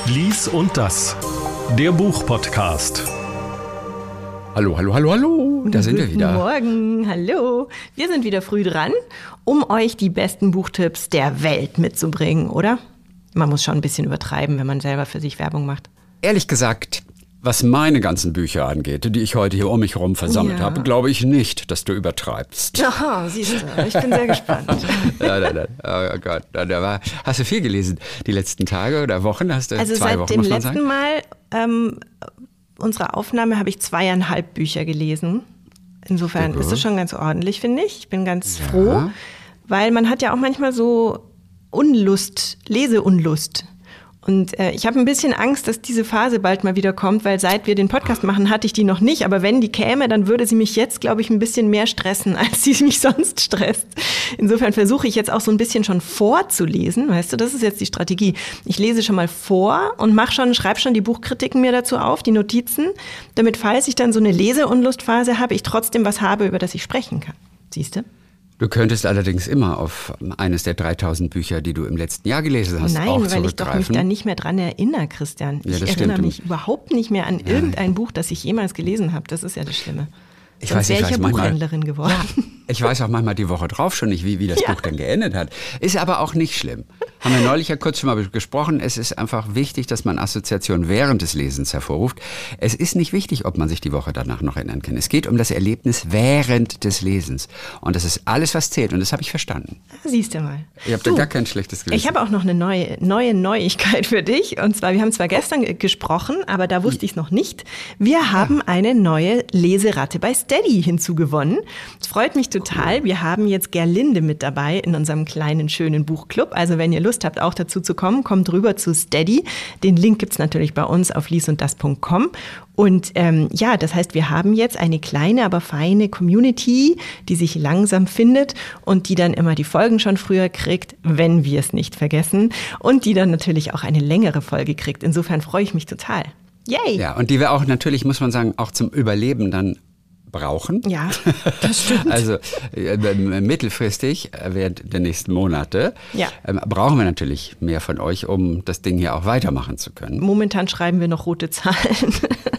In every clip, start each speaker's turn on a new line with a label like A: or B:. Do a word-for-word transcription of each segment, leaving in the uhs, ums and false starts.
A: Lies und das, der Buchpodcast.
B: Hallo, hallo, hallo, hallo, da sind wir wieder.
C: Guten Morgen, hallo. Wir sind wieder früh dran, um euch die besten Buchtipps der Welt mitzubringen, oder? Man muss schon ein bisschen übertreiben, wenn man selber für sich Werbung macht.
B: Ehrlich gesagt, was meine ganzen Bücher angeht, die ich heute hier um mich herum versammelt
C: Ja.
B: habe, glaube ich nicht, dass du übertreibst.
C: Aha, siehst du, ich bin sehr gespannt.
B: Ja, nein, nein. Oh Gott, da war, hast du viel gelesen die letzten Tage oder Wochen? Hast du
C: Also
B: zwei
C: seit
B: Wochen,
C: dem
B: muss man
C: letzten
B: sagen?
C: Mal ähm, unserer Aufnahme habe ich zweieinhalb Bücher gelesen. Insofern
B: Ja.
C: ist das schon ganz ordentlich, finde ich. Ich bin ganz
B: Ja.
C: froh, weil man hat ja auch manchmal so Unlust, Leseunlust. Und äh, ich habe ein bisschen Angst, dass diese Phase bald mal wieder kommt, weil seit wir den Podcast machen, hatte ich die noch nicht. Aber wenn die käme, dann würde sie mich jetzt, glaube ich, ein bisschen mehr stressen, als sie mich sonst stresst. Insofern versuche ich jetzt auch so ein bisschen schon vorzulesen. Weißt du, das ist jetzt die Strategie. Ich lese schon mal vor und mache schon, schreibe schon die Buchkritiken mir dazu auf, die Notizen, damit, falls ich dann so eine Leseunlustphase habe, ich trotzdem was habe, über das ich sprechen kann. Siehst du?
B: Du könntest allerdings immer auf eines der dreitausend Bücher, die du im letzten Jahr gelesen hast,
C: Nein,
B: auch
C: weil ich doch mich
B: zurückgreifen.
C: da nicht mehr dran erinnere, Christian.
B: Ja,
C: ich
B: das
C: erinnere
B: stimmt.
C: mich überhaupt nicht mehr an irgendein Buch, das ich jemals gelesen habe. Das ist ja das Schlimme.
B: Ich
C: Sonst
B: weiß,
C: wäre
B: ich
C: ich ja
B: weiß manchmal-
C: Buchhändlerin geworden.
B: Ich weiß auch manchmal die Woche drauf schon nicht, wie, wie das
C: Ja.
B: Buch dann geendet hat. Ist aber auch nicht schlimm. Haben wir neulich ja kurz schon mal gesprochen. Es ist einfach wichtig, dass man Assoziationen während des Lesens hervorruft. Es ist nicht wichtig, ob man sich die Woche danach noch erinnern kann. Es geht um das Erlebnis während des Lesens. Und das ist alles, was zählt. Und das habe ich verstanden.
C: Siehst du mal.
B: Ihr habt ja
C: Du,
B: gar kein schlechtes gelesen.
C: Ich habe auch noch eine neue, neue Neuigkeit für dich. Und zwar, wir haben zwar gestern ge- gesprochen, aber da wusste ich es noch nicht. Wir haben eine neue Leseratte bei Steady hinzugewonnen. Es freut mich total. Wir haben jetzt Gerlinde mit dabei in unserem kleinen, schönen Buchclub. Also wenn ihr Lust habt, auch dazu zu kommen, kommt rüber zu Steady. Den Link gibt's natürlich bei uns auf lies und das punkt com. Und ähm, ja, das heißt, wir haben jetzt eine kleine, aber feine Community, die sich langsam findet und die dann immer die Folgen schon früher kriegt, wenn wir es nicht vergessen. Und die dann natürlich auch eine längere Folge kriegt. Insofern freue ich mich total. Yay!
B: Ja, und die wir auch natürlich, muss man sagen, auch zum Überleben dann brauchen.
C: Ja, das stimmt.
B: Also äh, mittelfristig, äh, während der nächsten Monate,
C: Ja.
B: ähm, brauchen wir natürlich mehr von euch, um das Ding hier auch weitermachen zu können.
C: Momentan schreiben wir noch rote Zahlen.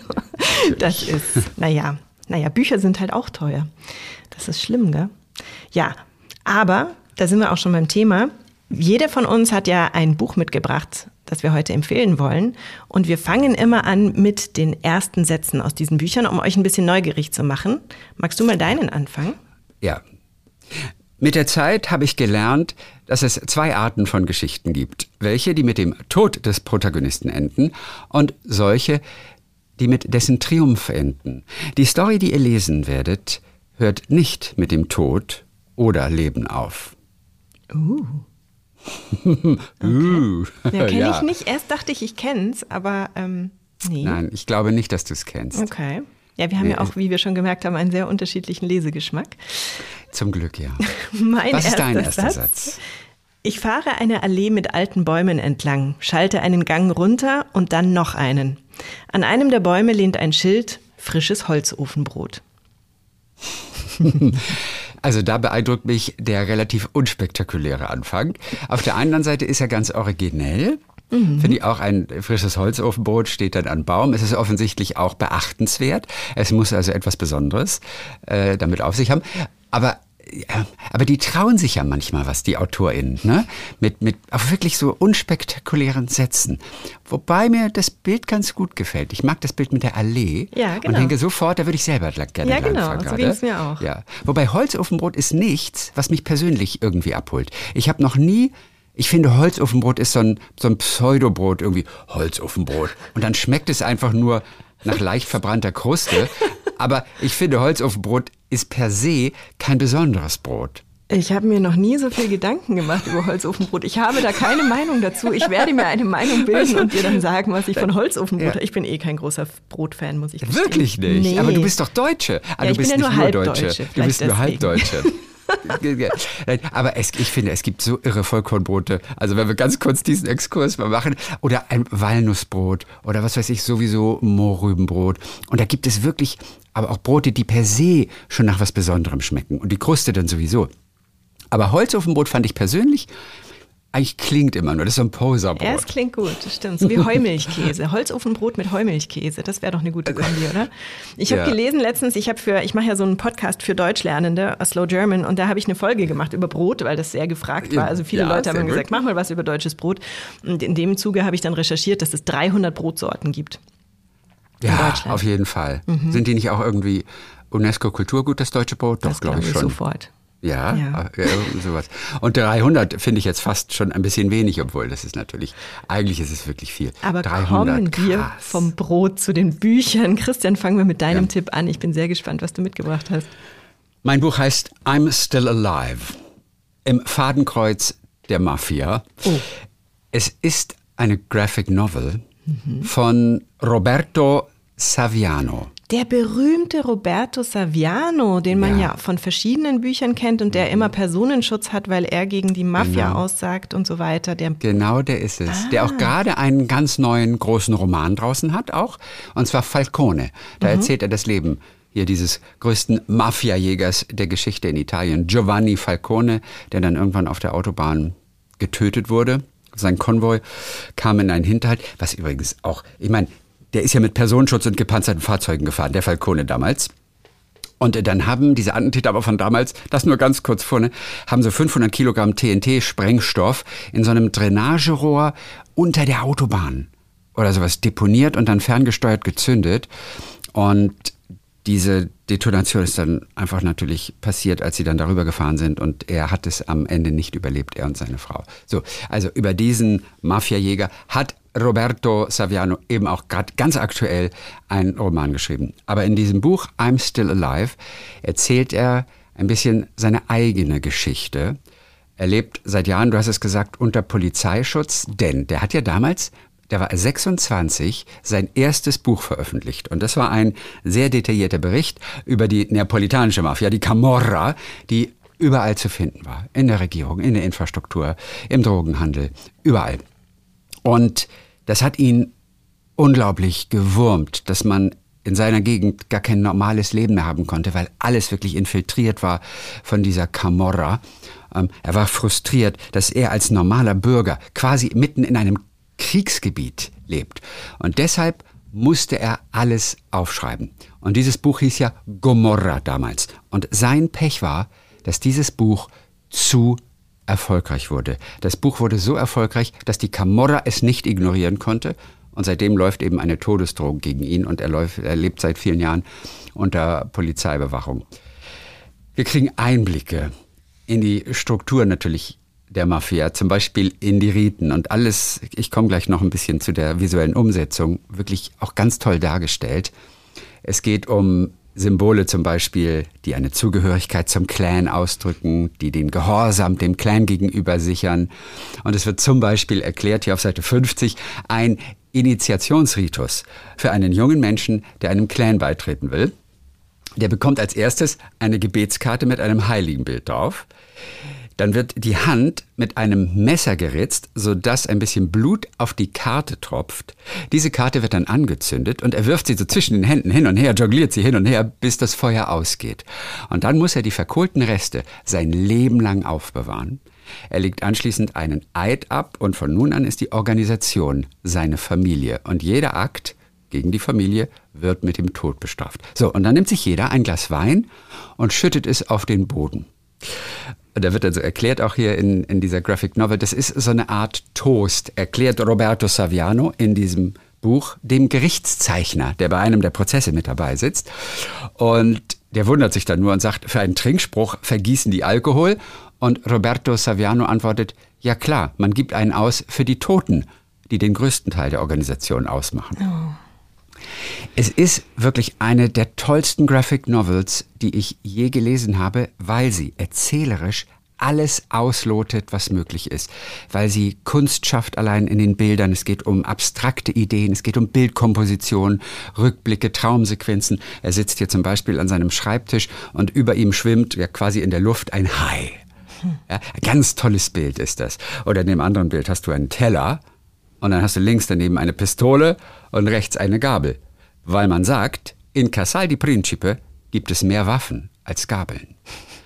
C: Das ist, naja, naja, Bücher sind halt auch teuer. Das ist schlimm, gell? Ja, aber da sind wir auch schon beim Thema. Jeder von uns hat ja ein Buch mitgebracht, das wir heute empfehlen wollen. Und wir fangen immer an mit den ersten Sätzen aus diesen Büchern, um euch ein bisschen neugierig zu machen. Magst du mal deinen anfangen?
B: Ja. Mit der Zeit habe ich gelernt, dass es zwei Arten von Geschichten gibt. Welche, die mit dem Tod des Protagonisten enden, und solche, die mit dessen Triumph enden. Die Story, die ihr lesen werdet, hört nicht mit dem Tod oder Leben auf.
C: Uh.
B: Uh.
C: Ja, kenne
B: Ja.
C: ich nicht. Erst dachte ich, ich kenne es, aber ähm, nee.
B: Nein, ich glaube nicht, dass du es kennst.
C: Okay. Ja, wir haben
B: Nee,
C: ja auch, wie wir schon gemerkt haben, einen sehr unterschiedlichen Lesegeschmack.
B: Zum Glück, ja.
C: Mein
B: Was ist dein
C: erster
B: erster
C: Satz.
B: Satz?
C: Ich fahre eine Allee mit alten Bäumen entlang, schalte einen Gang runter und dann noch einen. An einem der Bäume lehnt ein Schild, frisches Holzofenbrot.
B: Also da beeindruckt mich der relativ unspektakuläre Anfang. Auf der anderen Seite ist er ganz originell.
C: Mhm.
B: Finde ich auch, ein frisches Holzofenbrot steht dann am Baum. Es ist offensichtlich auch beachtenswert. Es muss also etwas Besonderes äh, damit auf sich haben. Aber ja, aber die trauen sich ja manchmal was, die AutorInnen, ne? Mit, mit auch wirklich so unspektakulären Sätzen. Wobei mir das Bild ganz gut gefällt. Ich mag das Bild mit der Allee.
C: Ja, genau.
B: Und denke sofort, da würde ich selber gerne
C: Ja, genau,
B: langfahren
C: so
B: gerade.
C: ging's mir auch.
B: Ja. Wobei Holzofenbrot ist nichts, was mich persönlich irgendwie abholt. Ich habe noch nie, ich finde Holzofenbrot ist so ein, so ein Pseudobrot irgendwie, Holzofenbrot. Und dann schmeckt es einfach nur nach leicht verbrannter Kruste. Aber ich finde, Holzofenbrot ist per se kein besonderes Brot.
C: Ich habe mir noch nie so viel Gedanken gemacht über Holzofenbrot. Ich habe da keine Meinung dazu. Ich werde mir eine Meinung bilden und dir dann sagen, was ich von Holzofenbrot
B: Ja.
C: habe. Ich bin eh kein großer Brotfan, muss ich gestehen.
B: Wirklich nicht?
C: Nee.
B: Aber du bist doch Deutsche. Ah,
C: Ja,
B: du
C: ich bin
B: bist
C: ja
B: nicht
C: nur
B: nur
C: Halbdeutsche,
B: Deutsche. Du
C: vielleicht
B: bist nur
C: deswegen.
B: Halbdeutsche. Aber es, ich finde, es gibt so irre Vollkornbrote. Also wenn wir ganz kurz diesen Exkurs mal machen. Oder ein Walnussbrot oder was weiß ich, sowieso Mohrrübenbrot. Und da gibt es wirklich aber auch Brote, die per se schon nach was Besonderem schmecken. Und die Kruste dann sowieso. Aber Holzofenbrot fand ich persönlich eigentlich klingt immer nur, das ist so ein Poserbrot.
C: Ja, es klingt gut, das stimmt. So wie Heumilchkäse. Holzofenbrot mit Heumilchkäse, das wäre doch eine gute Kombi, oder? Ich habe ja. gelesen letztens, ich habe für, ich mache ja so einen Podcast für Deutschlernende, A Slow German, und da habe ich eine Folge gemacht über Brot, weil das sehr gefragt war. Also viele ja, Leute haben gesagt, mach mal was über deutsches Brot. Und in dem Zuge habe ich dann recherchiert, dass es dreihundert Brotsorten gibt.
B: Ja, auf jeden Fall. Mhm. Sind die nicht auch irgendwie UNESCO-Kulturgut, das deutsche Brot? Doch,
C: das
B: glaube ich schon.
C: Sofort.
B: Ja, ja. ja, sowas. Und dreihundert finde ich jetzt fast schon ein bisschen wenig, obwohl das ist natürlich, eigentlich ist es wirklich viel.
C: Aber
B: dreihundert,
C: kommen wir
B: krass.
C: vom Brot zu den Büchern. Christian, fangen wir mit deinem ja. Tipp an. Ich bin sehr gespannt, was du mitgebracht hast.
B: Mein Buch heißt I'm Still Alive. Im Fadenkreuz der Mafia. Oh. Es ist eine Graphic Novel mhm. von Roberto Saviano.
C: Der berühmte Roberto Saviano, den man ja. ja von verschiedenen Büchern kennt und der immer Personenschutz hat, weil er gegen die Mafia genau. aussagt und so weiter. Der
B: genau, der ist es. Ah. Der auch gerade einen ganz neuen großen Roman draußen hat auch, und zwar Falcone. Da mhm. erzählt er das Leben hier dieses größten Mafia-Jägers der Geschichte in Italien, Giovanni Falcone, der dann irgendwann auf der Autobahn getötet wurde. Sein Konvoi kam in einen Hinterhalt, was übrigens auch, ich meine, der ist ja mit Personenschutz und gepanzerten Fahrzeugen gefahren, der Falcone damals. Und dann haben diese Attentäter aber von damals, das nur ganz kurz vorne, haben so fünfhundert Kilogramm T N T-Sprengstoff in so einem Drainagerohr unter der Autobahn oder sowas deponiert und dann ferngesteuert gezündet. Und diese Detonation ist dann einfach natürlich passiert, als sie dann darüber gefahren sind, und er hat es am Ende nicht überlebt, er und seine Frau. So, also über diesen Mafiajäger hat Roberto Saviano eben auch gerade ganz aktuell einen Roman geschrieben. Aber in diesem Buch I'm Still Alive erzählt er ein bisschen seine eigene Geschichte. Er lebt seit Jahren, du hast es gesagt, unter Polizeischutz, denn der hat ja damals, der war sechsundzwanzig, sein erstes Buch veröffentlicht. Und das war ein sehr detaillierter Bericht über die neapolitanische Mafia, die Camorra, die überall zu finden war. In der Regierung, in der Infrastruktur, im Drogenhandel, überall. Und das hat ihn unglaublich gewurmt, dass man in seiner Gegend gar kein normales Leben mehr haben konnte, weil alles wirklich infiltriert war von dieser Camorra. Ähm, er war frustriert, dass er als normaler Bürger quasi mitten in einem Kriegsgebiet lebt. Und deshalb musste er alles aufschreiben. Und dieses Buch hieß ja Gomorra damals. Und sein Pech war, dass dieses Buch zu erfolgreich wurde. Das Buch wurde so erfolgreich, dass die Camorra es nicht ignorieren konnte. Und seitdem läuft eben eine Todesdrohung gegen ihn. Und er, läuft, er lebt seit vielen Jahren unter Polizeibewachung. Wir kriegen Einblicke in die Struktur natürlich der Mafia, zum Beispiel in die Riten und alles. Ich komme gleich noch ein bisschen zu der visuellen Umsetzung, wirklich auch ganz toll dargestellt. Es geht um Symbole zum Beispiel, die eine Zugehörigkeit zum Clan ausdrücken, die den Gehorsam dem Clan gegenüber sichern. Und es wird zum Beispiel erklärt, hier auf Seite fünfzig, ein Initiationsritus für einen jungen Menschen, der einem Clan beitreten will. Der bekommt als erstes eine Gebetskarte mit einem Heiligenbild drauf. Dann wird die Hand mit einem Messer geritzt, sodass ein bisschen Blut auf die Karte tropft. Diese Karte wird dann angezündet und er wirft sie so zwischen den Händen hin und her, jongliert sie hin und her, bis das Feuer ausgeht. Und dann muss er die verkohlten Reste sein Leben lang aufbewahren. Er legt anschließend einen Eid ab und von nun an ist die Organisation seine Familie. Und jeder Akt gegen die Familie wird mit dem Tod bestraft. So, und dann nimmt sich jeder ein Glas Wein und schüttet es auf den Boden. Da wird also erklärt, auch hier in, in dieser Graphic Novel, das ist so eine Art Toast, erklärt Roberto Saviano in diesem Buch dem Gerichtszeichner, der bei einem der Prozesse mit dabei sitzt. Und der wundert sich dann nur und sagt, für einen Trinkspruch vergießen die Alkohol. Und Roberto Saviano antwortet, ja klar, man gibt einen aus für die Toten, die den größten Teil der Organisation ausmachen. Oh. Es ist wirklich eine der tollsten Graphic Novels, die ich je gelesen habe, weil sie erzählerisch alles auslotet, was möglich ist. Weil sie Kunst schafft allein in den Bildern. Es geht um abstrakte Ideen, es geht um Bildkomposition, Rückblicke, Traumsequenzen. Er sitzt hier zum Beispiel an seinem Schreibtisch und über ihm schwimmt ja quasi in der Luft ein Hai. Ja, ein ganz tolles Bild ist das. Oder in dem anderen Bild hast du einen Teller und dann hast du links daneben eine Pistole und rechts eine Gabel. Weil man sagt, in Casal di Principe gibt es mehr Waffen als Gabeln.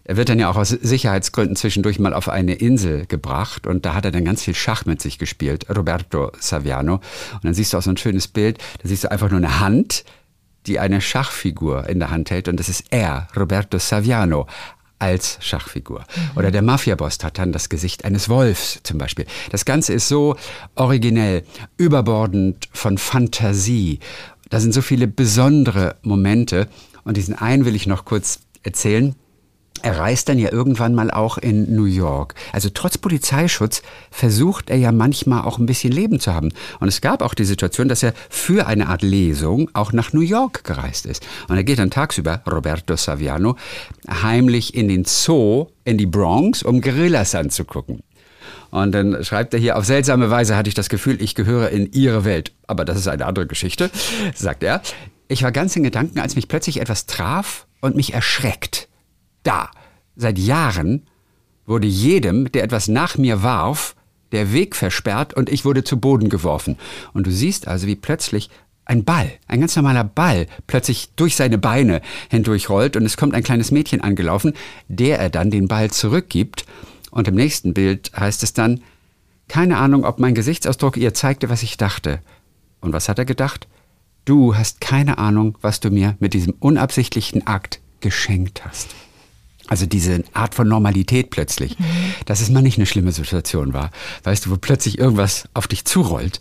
B: Er wird dann ja auch aus Sicherheitsgründen zwischendurch mal auf eine Insel gebracht und da hat er dann ganz viel Schach mit sich gespielt, Roberto Saviano. Und dann siehst du auch so ein schönes Bild, da siehst du einfach nur eine Hand, die eine Schachfigur in der Hand hält und das ist er, Roberto Saviano, als Schachfigur. Mhm. Oder der Mafiaboss hat dann das Gesicht eines Wolfs zum Beispiel. Das Ganze ist so originell, überbordend von Fantasie. Da sind so viele besondere Momente und diesen einen will ich noch kurz erzählen. Er reist dann ja irgendwann mal auch in New York. Also trotz Polizeischutz versucht er ja manchmal auch ein bisschen Leben zu haben. Und es gab auch die Situation, dass er für eine Art Lesung auch nach New York gereist ist. Und er geht dann tagsüber, Roberto Saviano, heimlich in den Zoo in die Bronx, um Gorillas anzugucken. Und dann schreibt er hier, auf seltsame Weise hatte ich das Gefühl, ich gehöre in ihre Welt. Aber das ist eine andere Geschichte, sagt er. Ich war ganz in Gedanken, als mich plötzlich etwas traf und mich erschreckt. Da, seit Jahren, wurde jedem, der etwas nach mir warf, der Weg versperrt und ich wurde zu Boden geworfen. Und du siehst also, wie plötzlich ein Ball, ein ganz normaler Ball, plötzlich durch seine Beine hindurchrollt und es kommt ein kleines Mädchen angelaufen, der er dann den Ball zurückgibt. Und im nächsten Bild heißt es dann, keine Ahnung, ob mein Gesichtsausdruck ihr zeigte, was ich dachte. Und was hat er gedacht? Du hast keine Ahnung, was du mir mit diesem unabsichtlichen Akt geschenkt hast. Also diese Art von Normalität plötzlich, mhm. dass es mal nicht eine schlimme Situation war. Weißt du, wo plötzlich irgendwas auf dich zurollt.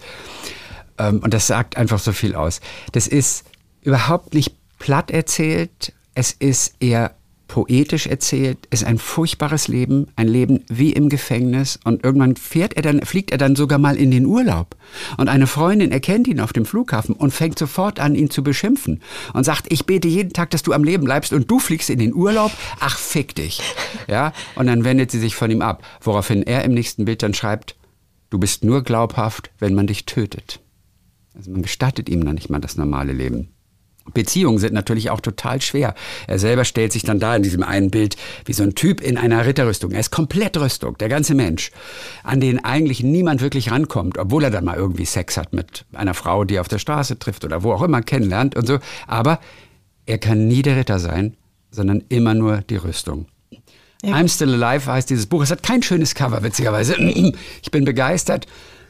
B: Und das sagt einfach so viel aus. Das ist überhaupt nicht platt erzählt. Es ist eher poetisch erzählt. Es ist ein furchtbares Leben. Ein Leben wie im Gefängnis. Und irgendwann fährt er dann, fliegt er dann sogar mal in den Urlaub. Und eine Freundin erkennt ihn auf dem Flughafen und fängt sofort an, ihn zu beschimpfen. Und sagt, ich bete jeden Tag, dass du am Leben bleibst und du fliegst in den Urlaub. Ach, fick dich. Ja? Und dann wendet sie sich von ihm ab. Woraufhin er im nächsten Bild dann schreibt, du bist nur glaubhaft, wenn man dich tötet. Also man gestattet ihm dann nicht mal das normale Leben. Beziehungen sind natürlich auch total schwer. Er selber stellt sich dann da in diesem einen Bild wie so ein Typ in einer Ritterrüstung. Er ist komplett Rüstung, der ganze Mensch, an den eigentlich niemand wirklich rankommt, obwohl er dann mal irgendwie Sex hat mit einer Frau, die er auf der Straße trifft oder wo auch immer kennenlernt und so. Aber er kann nie der Ritter sein, sondern immer nur die Rüstung. Ja. I'm Still Alive heißt dieses Buch. Es hat kein schönes Cover, witzigerweise. Ich bin begeistert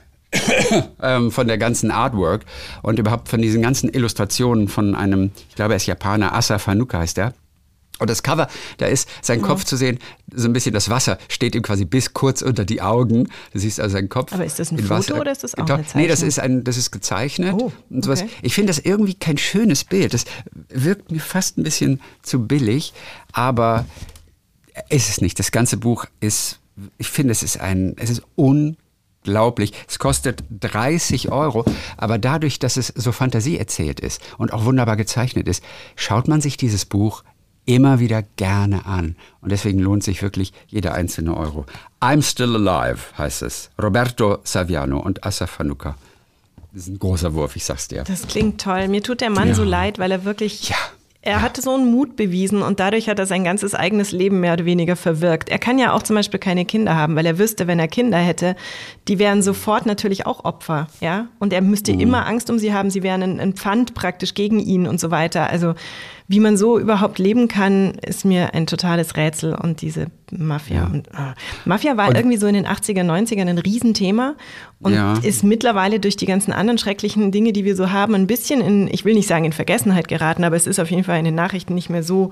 B: von der ganzen Artwork und überhaupt von diesen ganzen Illustrationen von einem, ich glaube er ist Japaner, Asaf Hanuka heißt er. Und das Cover, da ist sein Kopf zu sehen, so ein bisschen das Wasser steht ihm quasi bis kurz unter die Augen. Du siehst also seinen Kopf.
C: Aber ist das ein Foto
B: Wasser
C: oder ist das auch eine Zeichnung?
B: Nee, das ist, ein, das ist gezeichnet.
C: Oh,
B: und sowas.
C: okay.
B: Ich finde das irgendwie kein schönes Bild. Das wirkt mir fast ein bisschen zu billig, aber ist es nicht. Das ganze Buch ist, ich finde, es ist ein, es ist unglaublich. Unglaublich. Es kostet dreißig Euro, aber dadurch, dass es so fantasieerzählt ist und auch wunderbar gezeichnet ist, schaut man sich dieses Buch immer wieder gerne an. Und deswegen lohnt sich wirklich jeder einzelne Euro. I'm Still Alive heißt es. Roberto Saviano und Asaf Hanuka. Das ist ein großer Wurf, ich sag's dir.
C: Das klingt toll. Mir tut der Mann
B: Ja.
C: so leid, weil er wirklich...
B: Ja.
C: Er hatte so einen Mut bewiesen und dadurch hat er sein ganzes eigenes Leben mehr oder weniger verwirkt. Er kann ja auch zum Beispiel keine Kinder haben, weil er wüsste, wenn er Kinder hätte, die wären sofort natürlich auch Opfer, ja. Und er müsste mhm. immer Angst um sie haben, sie wären ein, ein Pfand praktisch gegen ihn und so weiter. Also wie man so überhaupt leben kann, ist mir ein totales Rätsel. Und diese Mafia.
B: Ja.
C: Und, äh, Mafia war
B: und
C: irgendwie so in den achtziger, neunzigern ein Riesenthema und
B: Ja.
C: ist mittlerweile durch die ganzen anderen schrecklichen Dinge, die wir so haben, ein bisschen in, ich will nicht sagen in Vergessenheit geraten, aber es ist auf jeden Fall in den Nachrichten nicht mehr so.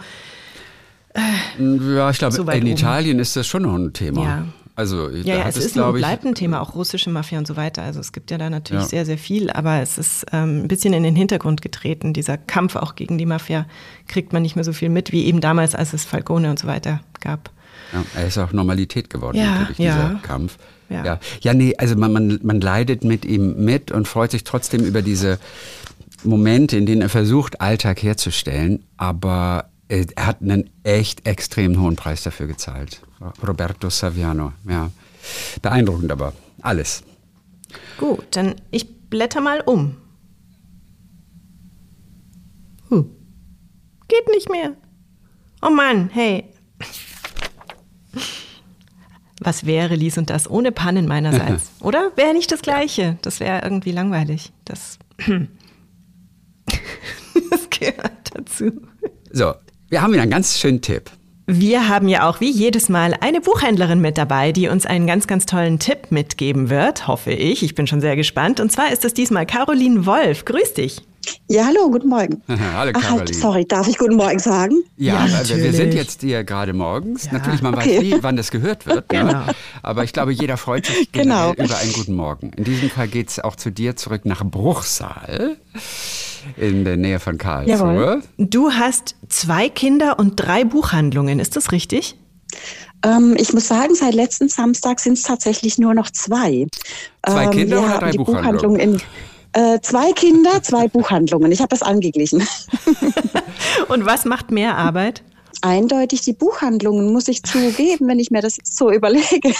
B: Ja, ich glaube,
C: So weit
B: in
C: oben.
B: Italien ist das schon noch ein Thema.
C: Ja.
B: Also,
C: Ja,
B: da
C: ja,
B: hat
C: es
B: es,
C: ist und
B: glaube ich,
C: bleibt ein Thema, auch russische Mafia und so weiter. Also es gibt ja da natürlich
B: Ja.
C: sehr, sehr viel, aber es ist ähm, ein bisschen in den Hintergrund getreten. Dieser Kampf auch gegen die Mafia kriegt man nicht mehr so viel mit, wie eben damals, als es Falcone und so weiter gab.
B: Ja, er ist auch Normalität geworden,
C: Ja,
B: natürlich,
C: ja.
B: dieser Kampf.
C: Ja.
B: Ja, ja nee, also man, man, man leidet mit ihm mit und freut sich trotzdem über diese Momente, in denen er versucht, Alltag herzustellen, aber er hat einen echt extrem hohen Preis dafür gezahlt. Roberto Saviano, ja. Beeindruckend aber, alles.
C: Gut, dann ich blätter mal um. Huh. Geht nicht mehr. Oh Mann, hey. Was wäre Lies und das ohne Pannen meinerseits? Oder? Wäre nicht das Gleiche. Das wäre irgendwie langweilig. Das, das gehört dazu.
B: So, wir haben wieder einen ganz schönen Tipp.
C: Wir haben ja auch wie jedes Mal eine Buchhändlerin mit dabei, die uns einen ganz, ganz tollen Tipp mitgeben wird, hoffe ich. Ich bin schon sehr gespannt. Und zwar ist es diesmal Caroline Wolf. Grüß dich.
D: Ja, hallo, guten Morgen.
B: Hallo
D: Ach,
B: Caroline.
D: halt, sorry, darf ich guten Morgen sagen?
B: Ja,
C: Ja,
B: also wir sind jetzt hier gerade morgens.
C: Ja.
B: Natürlich, man
D: Okay.
B: weiß nie, wann das gehört wird.
C: Genau.
B: Ne? Aber ich glaube, jeder freut sich
D: Genau.
B: generell über einen guten Morgen. In diesem Fall geht es auch zu dir zurück nach Bruchsal in der Nähe von Karlsruhe.
D: Jawohl.
C: Du hast zwei Kinder und drei Buchhandlungen, ist das richtig?
D: Ähm, ich muss sagen, seit letzten Samstag sind es tatsächlich nur noch zwei.
B: Zwei
D: ähm,
B: Kinder
D: wir
B: oder
D: haben
B: drei
D: die
B: Buchhandlungen?
D: Buchhandlung in äh, Zwei Kinder, zwei Buchhandlungen. Ich habe das angeglichen.
C: Und was macht mehr Arbeit?
D: Eindeutig die Buchhandlungen, muss ich zugeben, wenn ich mir das so überlege.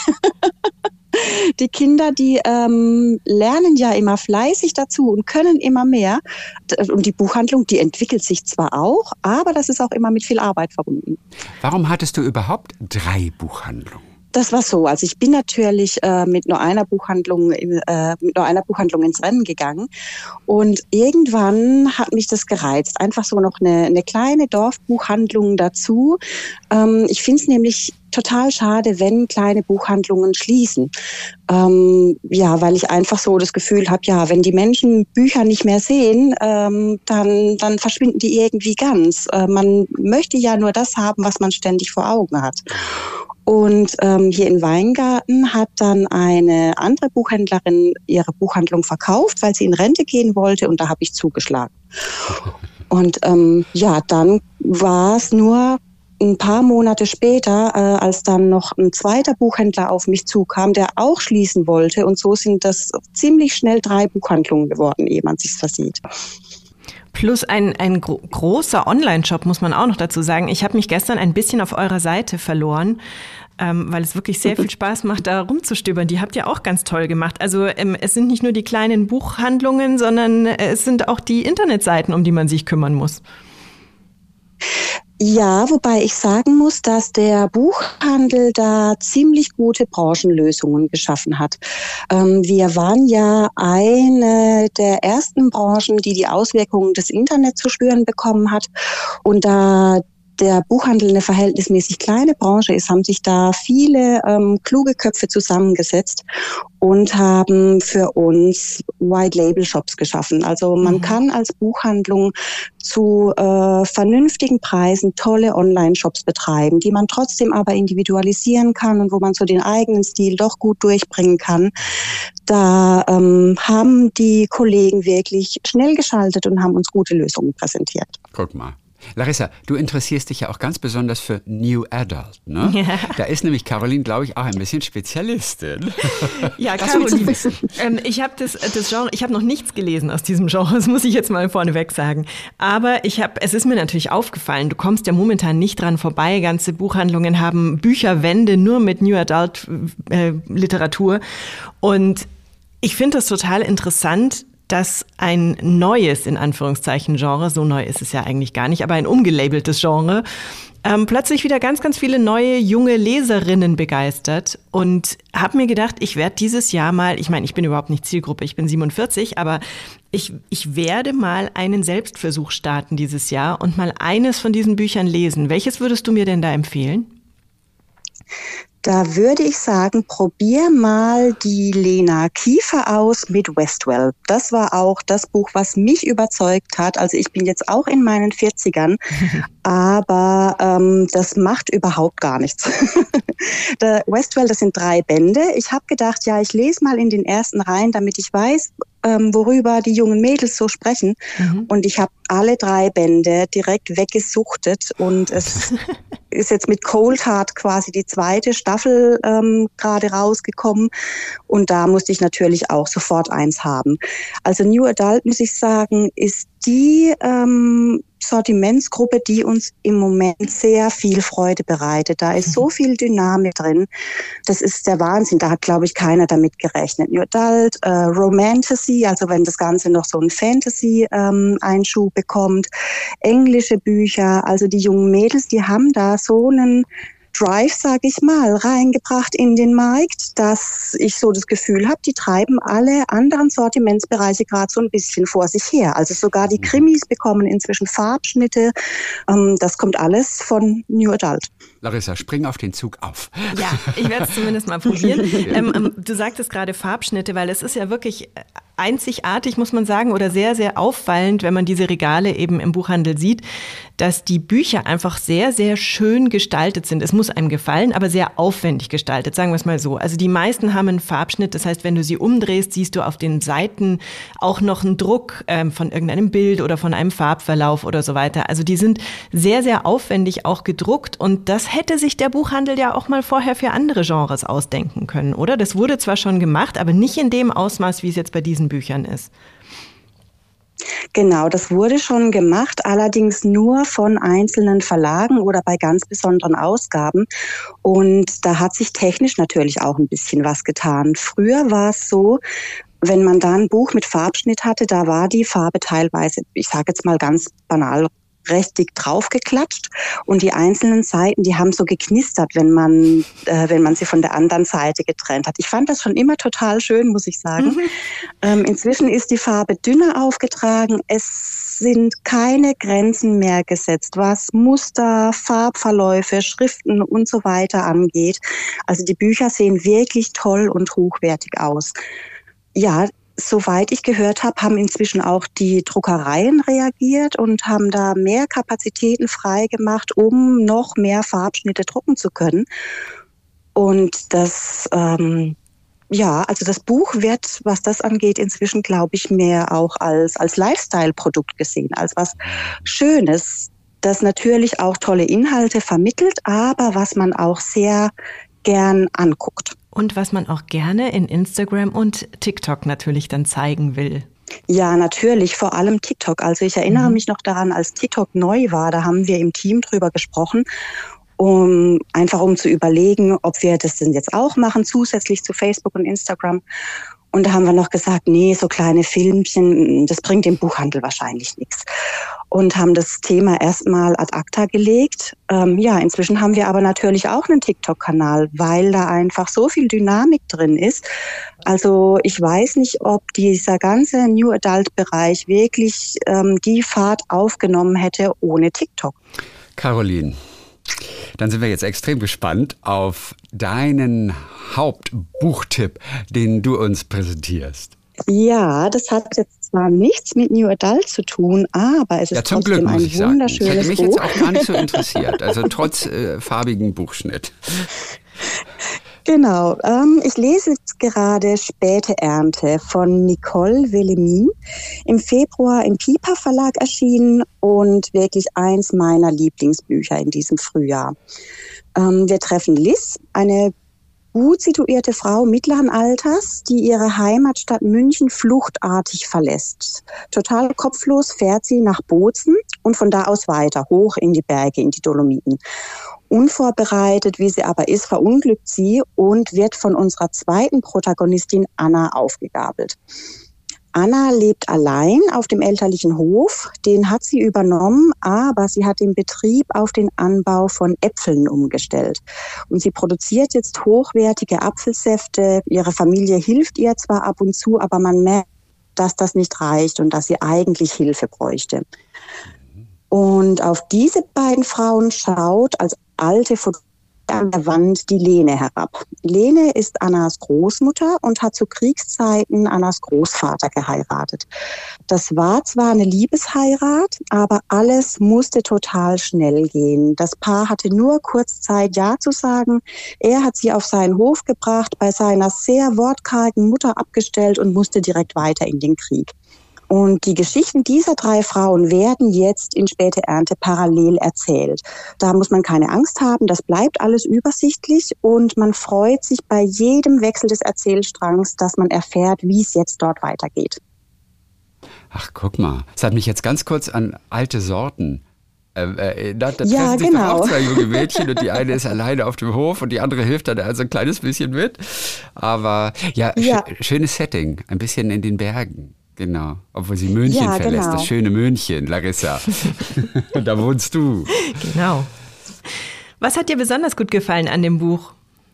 D: Die Kinder, die ähm, lernen ja immer fleißig dazu und können immer mehr. Und die Buchhandlung, die entwickelt sich zwar auch, aber das ist auch immer mit viel Arbeit verbunden.
B: Warum hattest du überhaupt drei Buchhandlungen?
D: Das war so. Also ich bin natürlich äh, mit nur einer Buchhandlung in, äh, mit nur einer Buchhandlung ins Rennen gegangen und irgendwann hat mich das gereizt. Einfach so noch eine, eine kleine Dorfbuchhandlung dazu. Ähm, ich finde es nämlich total schade, wenn kleine Buchhandlungen schließen. Ähm, ja, weil ich einfach so das Gefühl habe, ja, wenn die Menschen Bücher nicht mehr sehen, ähm, dann, dann verschwinden die irgendwie ganz. Äh, man möchte ja nur das haben, was man ständig vor Augen hat. Und ähm, hier in Weingarten hat dann eine andere Buchhändlerin ihre Buchhandlung verkauft, weil sie in Rente gehen wollte, und da habe ich zugeschlagen. Und ähm, ja, dann war es nur ein paar Monate später, äh, als dann noch ein zweiter Buchhändler auf mich zukam, der auch schließen wollte. Und so sind das ziemlich schnell drei Buchhandlungen geworden, ehe man sich's versieht.
C: Plus ein, ein gro- großer Online-Shop, muss man auch noch dazu sagen. Ich habe mich gestern ein bisschen auf eurer Seite verloren, ähm, weil es wirklich sehr viel Spaß macht, da rumzustöbern. Die habt ihr auch ganz toll gemacht. Also ähm, es sind nicht nur die kleinen Buchhandlungen, sondern äh, es sind auch die Internetseiten, um die man sich kümmern muss.
D: Ja, wobei ich sagen muss, dass der Buchhandel da ziemlich gute Branchenlösungen geschaffen hat. Ähm, wir waren ja eine der ersten Branchen, die die Auswirkungen des Internets zu spüren bekommen hat. Und da der Buchhandel eine verhältnismäßig kleine Branche ist, haben sich da viele ähm, kluge Köpfe zusammengesetzt und haben für uns White-Label-Shops geschaffen. Also man mhm. kann als Buchhandlung zu äh, vernünftigen Preisen tolle Online-Shops betreiben, die man trotzdem aber individualisieren kann und wo man so den eigenen Stil doch gut durchbringen kann. Da ähm, haben die Kollegen wirklich schnell geschaltet und haben uns gute Lösungen präsentiert.
B: Guck mal. Larissa, du interessierst dich ja auch ganz besonders für New Adult, ne? Ja. Da ist nämlich Caroline, glaube ich, auch ein bisschen Spezialistin.
C: Ja, Caroline, ähm, ich habe das, das Genre, ich habe noch nichts gelesen aus diesem Genre, das muss ich jetzt mal vorneweg sagen. Aber ich habe, es ist mir natürlich aufgefallen, du kommst ja momentan nicht dran vorbei. Ganze Buchhandlungen haben Bücherwände nur mit New Adult äh, Literatur. Und ich finde das total interessant, dass ein neues, in Anführungszeichen, Genre, so neu ist es ja eigentlich gar nicht, aber ein umgelabeltes Genre, ähm, plötzlich wieder ganz, ganz viele neue, junge Leserinnen begeistert. Und habe mir gedacht, ich werde dieses Jahr mal, ich meine, ich bin überhaupt nicht Zielgruppe, ich bin siebenundvierzig, aber ich, ich werde mal einen Selbstversuch starten dieses Jahr und mal eines von diesen Büchern lesen. Welches würdest du mir denn da empfehlen?
D: Da würde ich sagen, probier mal die Lena Kiefer aus mit Westwell. Das war auch das Buch, was mich überzeugt hat. Also ich bin jetzt auch in meinen vierzigern, aber ähm, das macht überhaupt gar nichts. Der Westwell, das sind drei Bände. Ich habe gedacht, ja, ich lese mal in den ersten rein, damit ich weiß, ähm, worüber die jungen Mädels so sprechen. Mhm. Und ich habe alle drei Bände direkt weggesuchtet und es ist jetzt mit Cold Heart quasi die zweite Staffel ähm, gerade rausgekommen und da musste ich natürlich auch sofort eins haben. Also New Adult, muss ich sagen, ist die ähm, Sortimentsgruppe, die uns im Moment sehr viel Freude bereitet. Da ist so viel Dynamik drin. Das ist der Wahnsinn. Da hat, glaube ich, keiner damit gerechnet. New Adult, äh, Romantasy, also wenn das Ganze noch so einen Fantasy-Einschub ähm, bekommt, englische Bücher. Also die jungen Mädels, die haben da so einen Drive, sage ich mal, reingebracht in den Markt, dass ich so das Gefühl habe, die treiben alle anderen Sortimentsbereiche gerade so ein bisschen vor sich her. Also sogar die Krimis bekommen inzwischen Farbschnitte. Ähm, das kommt alles von New Adult.
B: Larissa, spring auf den Zug auf.
C: Ja, ich werde es zumindest mal probieren. ähm, ähm, du sagtest gerade Farbschnitte, weil es ist ja wirklich einzigartig, muss man sagen, oder sehr, sehr auffallend, wenn man diese Regale eben im Buchhandel sieht, dass die Bücher einfach sehr, sehr schön gestaltet sind. Es muss einem gefallen, aber sehr aufwendig gestaltet, sagen wir es mal so. Also die meisten haben einen Farbschnitt, das heißt, wenn du sie umdrehst, siehst du auf den Seiten auch noch einen Druck ähm, von irgendeinem Bild oder von einem Farbverlauf oder so weiter. Also die sind sehr, sehr aufwendig auch gedruckt und das hätte sich der Buchhandel ja auch mal vorher für andere Genres ausdenken können, oder? Das wurde zwar schon gemacht, aber nicht in dem Ausmaß, wie es jetzt bei diesen Büchern ist.
D: Genau, das wurde schon gemacht, allerdings nur von einzelnen Verlagen oder bei ganz besonderen Ausgaben. Und da hat sich technisch natürlich auch ein bisschen was getan. Früher war es so, wenn man da ein Buch mit Farbschnitt hatte, da war die Farbe teilweise, ich sage jetzt mal ganz banal, recht dick draufgeklatscht und die einzelnen Seiten, die haben so geknistert, wenn man äh, wenn man sie von der anderen Seite getrennt hat. Ich fand das schon immer total schön, muss ich sagen. Mhm. Ähm, inzwischen ist die Farbe dünner aufgetragen. Es sind keine Grenzen mehr gesetzt, was Muster, Farbverläufe, Schriften und so weiter angeht. Also die Bücher sehen wirklich toll und hochwertig aus. Ja, soweit ich gehört habe, haben inzwischen auch die Druckereien reagiert und haben da mehr Kapazitäten freigemacht, um noch mehr Farbschnitte drucken zu können. Und das, ähm, ja, also das Buch wird, was das angeht, inzwischen, glaube ich, mehr auch als, als Lifestyle-Produkt gesehen, als was Schönes, das natürlich auch tolle Inhalte vermittelt, aber was man auch sehr gern anguckt.
C: Und was man auch gerne in Instagram und TikTok natürlich dann zeigen will.
D: Ja, natürlich, vor allem TikTok. Also ich erinnere mhm. mich noch daran, als TikTok neu war, da haben wir im Team drüber gesprochen, um einfach um zu überlegen, ob wir das denn jetzt auch machen, zusätzlich zu Facebook und Instagram. Und da haben wir noch gesagt, nee, so kleine Filmchen, das bringt dem Buchhandel wahrscheinlich nichts. Und haben das Thema erstmal ad acta gelegt. Ähm, ja, inzwischen haben wir aber natürlich auch einen TikTok-Kanal, weil da einfach so viel Dynamik drin ist. Also ich weiß nicht, ob dieser ganze New Adult-Bereich wirklich ähm, die Fahrt aufgenommen hätte ohne TikTok.
B: Caroline, dann sind wir jetzt extrem gespannt auf deinen Hauptbuchtipp, den du uns präsentierst.
D: Ja, das hat jetzt zwar nichts mit New Adult zu tun, aber es ist
B: ja, zum
D: trotzdem
B: Glück, muss
D: ein
B: ich sagen.
D: wunderschönes
B: Ich hätte mich
D: Buch.
B: jetzt auch gar nicht so interessiert, also trotz äh, farbigen Buchschnitt.
D: Genau, ähm, ich lese jetzt gerade Späte Ernte von Nicole Villemin, im Februar im Piper Verlag erschienen und wirklich eins meiner Lieblingsbücher in diesem Frühjahr. Ähm, wir treffen Liz, eine gut situierte Frau mittleren Alters, die ihre Heimatstadt München fluchtartig verlässt. Total kopflos fährt sie nach Bozen und von da aus weiter, hoch in die Berge, in die Dolomiten. Unvorbereitet, wie sie aber ist, verunglückt sie und wird von unserer zweiten Protagonistin Anna aufgegabelt. Anna lebt allein auf dem elterlichen Hof, den hat sie übernommen, aber sie hat den Betrieb auf den Anbau von Äpfeln umgestellt. Und sie produziert jetzt hochwertige Apfelsäfte. Ihre Familie hilft ihr zwar ab und zu, aber man merkt, dass das nicht reicht und dass sie eigentlich Hilfe bräuchte. Und auf diese beiden Frauen schaut als alte Fotografin an der Wand die Lene herab. Lene ist Annas Großmutter und hat zu Kriegszeiten Annas Großvater geheiratet. Das war zwar eine Liebesheirat, aber alles musste total schnell gehen. Das Paar hatte nur kurz Zeit, Ja zu sagen. Er hat sie auf seinen Hof gebracht, bei seiner sehr wortkargen Mutter abgestellt und musste direkt weiter in den Krieg. Und die Geschichten dieser drei Frauen werden jetzt in Späte Ernte parallel erzählt. Da muss man keine Angst haben, das bleibt alles übersichtlich und man freut sich bei jedem Wechsel des Erzählstrangs, dass man erfährt, wie es jetzt dort weitergeht.
B: Ach, guck mal, es hat mich jetzt ganz kurz an alte Sorten. Äh, äh, da da
D: ja,
B: treffen sich
D: genau.
B: doch auch zwei junge Mädchen und die eine ist alleine auf dem Hof und die andere hilft dann also ein kleines bisschen mit. Aber ja,
D: ja.
B: Sch- schönes Setting, ein bisschen in den Bergen. Genau, obwohl sie München
D: ja,
B: verlässt,
D: genau.
B: das schöne München, Larissa. Da wohnst du.
C: Genau. Was hat dir besonders gut gefallen an dem Buch?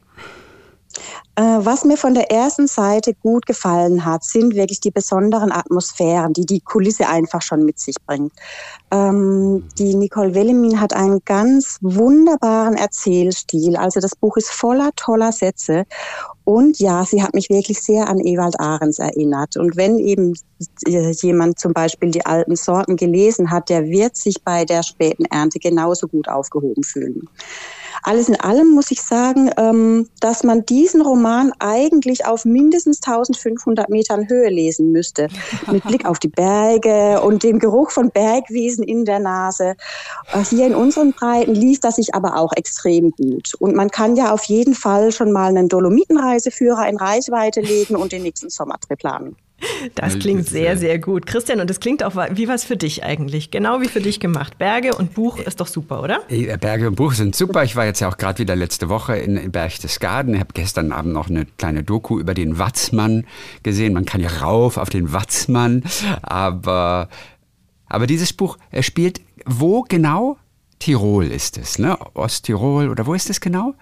D: Was mir von der ersten Seite gut gefallen hat, sind wirklich die besonderen Atmosphären, die die Kulisse einfach schon mit sich bringt. Ähm, die Nicole Wellemin hat einen ganz wunderbaren Erzählstil. Also das Buch ist voller toller Sätze. Und ja, sie hat mich wirklich sehr an Ewald Ahrens erinnert. Und wenn eben jemand zum Beispiel die alten Sorten gelesen hat, der wird sich bei der späten Ernte genauso gut aufgehoben fühlen. Alles in allem muss ich sagen, dass man diesen Roman eigentlich auf mindestens eintausendfünfhundert Metern Höhe lesen müsste. Mit Blick auf die Berge und dem Geruch von Bergwiesen in der Nase. Hier in unseren Breiten liest das sich aber auch extrem gut. Und man kann ja auf jeden Fall schon mal einen Dolomitenreiseführer in Reichweite legen und den nächsten Sommertrip planen.
C: Das klingt sehr, sehr gut. Christian, und das klingt auch wie was für dich eigentlich. Genau wie für dich gemacht. Berge und Buch ist doch super, oder?
B: Berge und Buch sind super. Ich war jetzt ja auch gerade wieder letzte Woche in Berchtesgaden. Ich habe gestern Abend noch eine kleine Doku über den Watzmann gesehen. Man kann ja rauf auf den Watzmann. Aber, aber dieses Buch spielt wo genau? Tirol ist es, ne? Osttirol oder wo ist es genau?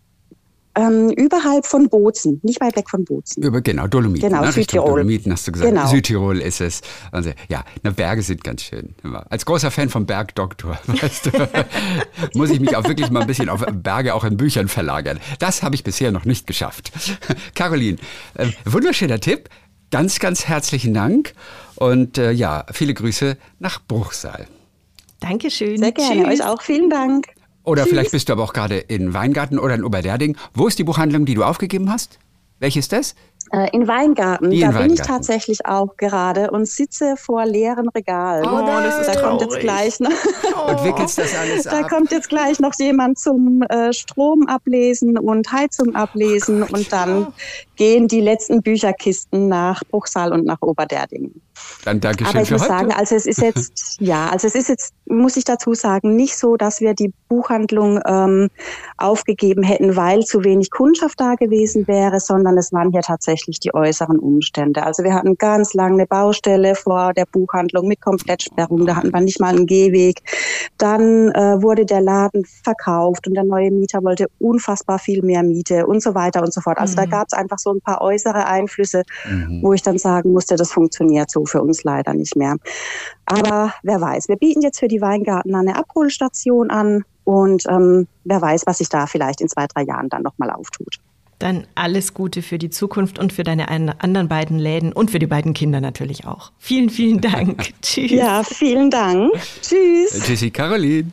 D: Ähm, überhalb von Bozen, nicht weit weg von Bozen.
B: Über, genau, Dolomiten.
D: Genau,
B: ne?
D: Südtirol.
B: Dolomiten hast du gesagt.
D: Genau.
B: Südtirol ist es. Also, ja, na, Berge sind ganz schön. Als großer Fan vom Bergdoktor, weißt du, muss ich mich auch wirklich mal ein bisschen auf Berge auch in Büchern verlagern. Das habe ich bisher noch nicht geschafft. Caroline, äh, wunderschöner Tipp. Ganz, ganz herzlichen Dank. Und äh, ja, viele Grüße nach Bruchsal.
C: Dankeschön.
D: Sehr gerne.
C: Tschüss.
D: Euch auch. Vielen Dank.
B: Oder
D: Tschüss.
B: Vielleicht bist du aber auch gerade in Weingarten oder in Oberderding. Wo ist die Buchhandlung, die du aufgegeben hast? Welche ist das?
D: Äh, in Weingarten.
B: Die
D: da
B: in
D: bin
B: Weingarten.
D: ich tatsächlich auch gerade und sitze vor leeren Regalen.
C: Oh, das ist
D: da kommt
C: traurig.
D: jetzt gleich noch,
B: Und wickelst das alles
D: da
B: ab?
D: kommt jetzt gleich noch jemand zum äh, Strom ablesen und Heizung ablesen
C: Oh Gott,
D: und dann
C: ja.
D: gehen die letzten Bücherkisten nach Bruchsal und nach Oberderding.
B: Dann Dankeschön
D: Aber ich
B: für
D: muss
B: heute.
D: sagen, also es ist jetzt, ja, also es ist jetzt, muss ich dazu sagen, nicht so, dass wir die Buchhandlung ähm, aufgegeben hätten, weil zu wenig Kundschaft da gewesen wäre, sondern es waren hier tatsächlich die äußeren Umstände. Also wir hatten ganz lange eine Baustelle vor der Buchhandlung mit Komplettsperrung, da hatten wir nicht mal einen Gehweg. Dann äh, wurde der Laden verkauft und der neue Mieter wollte unfassbar viel mehr Miete und so weiter und so fort. Also
C: Mhm.
D: da gab es einfach so ein paar äußere Einflüsse,
B: Mhm.
D: wo ich dann sagen musste, das funktioniert so für uns leider nicht mehr. Aber wer weiß, wir bieten jetzt für die Weingarten eine Abholstation an und ähm, wer weiß, was sich da vielleicht in zwei, drei Jahren dann nochmal auftut.
C: Dann alles Gute für die Zukunft und für deine ein- anderen beiden Läden und für die beiden Kinder natürlich auch. Vielen, vielen Dank. Tschüss.
D: Ja, vielen Dank. Tschüss.
B: Tschüssi, Caroline.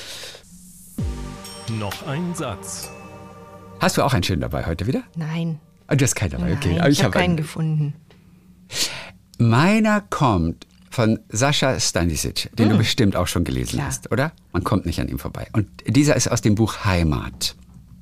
A: Noch ein Satz.
B: Hast du auch einen schönen dabei heute wieder?
C: Nein.
B: Ah, du hast keinen dabei, okay.
C: Nein,
B: Aber
C: ich habe
B: hab
C: keinen
B: einen.
C: gefunden.
B: Meiner kommt von Sascha Stanisic, den du bestimmt auch schon gelesen
C: Klar.
B: hast, oder? Man kommt nicht an ihm vorbei. Und dieser ist aus dem Buch Heimat.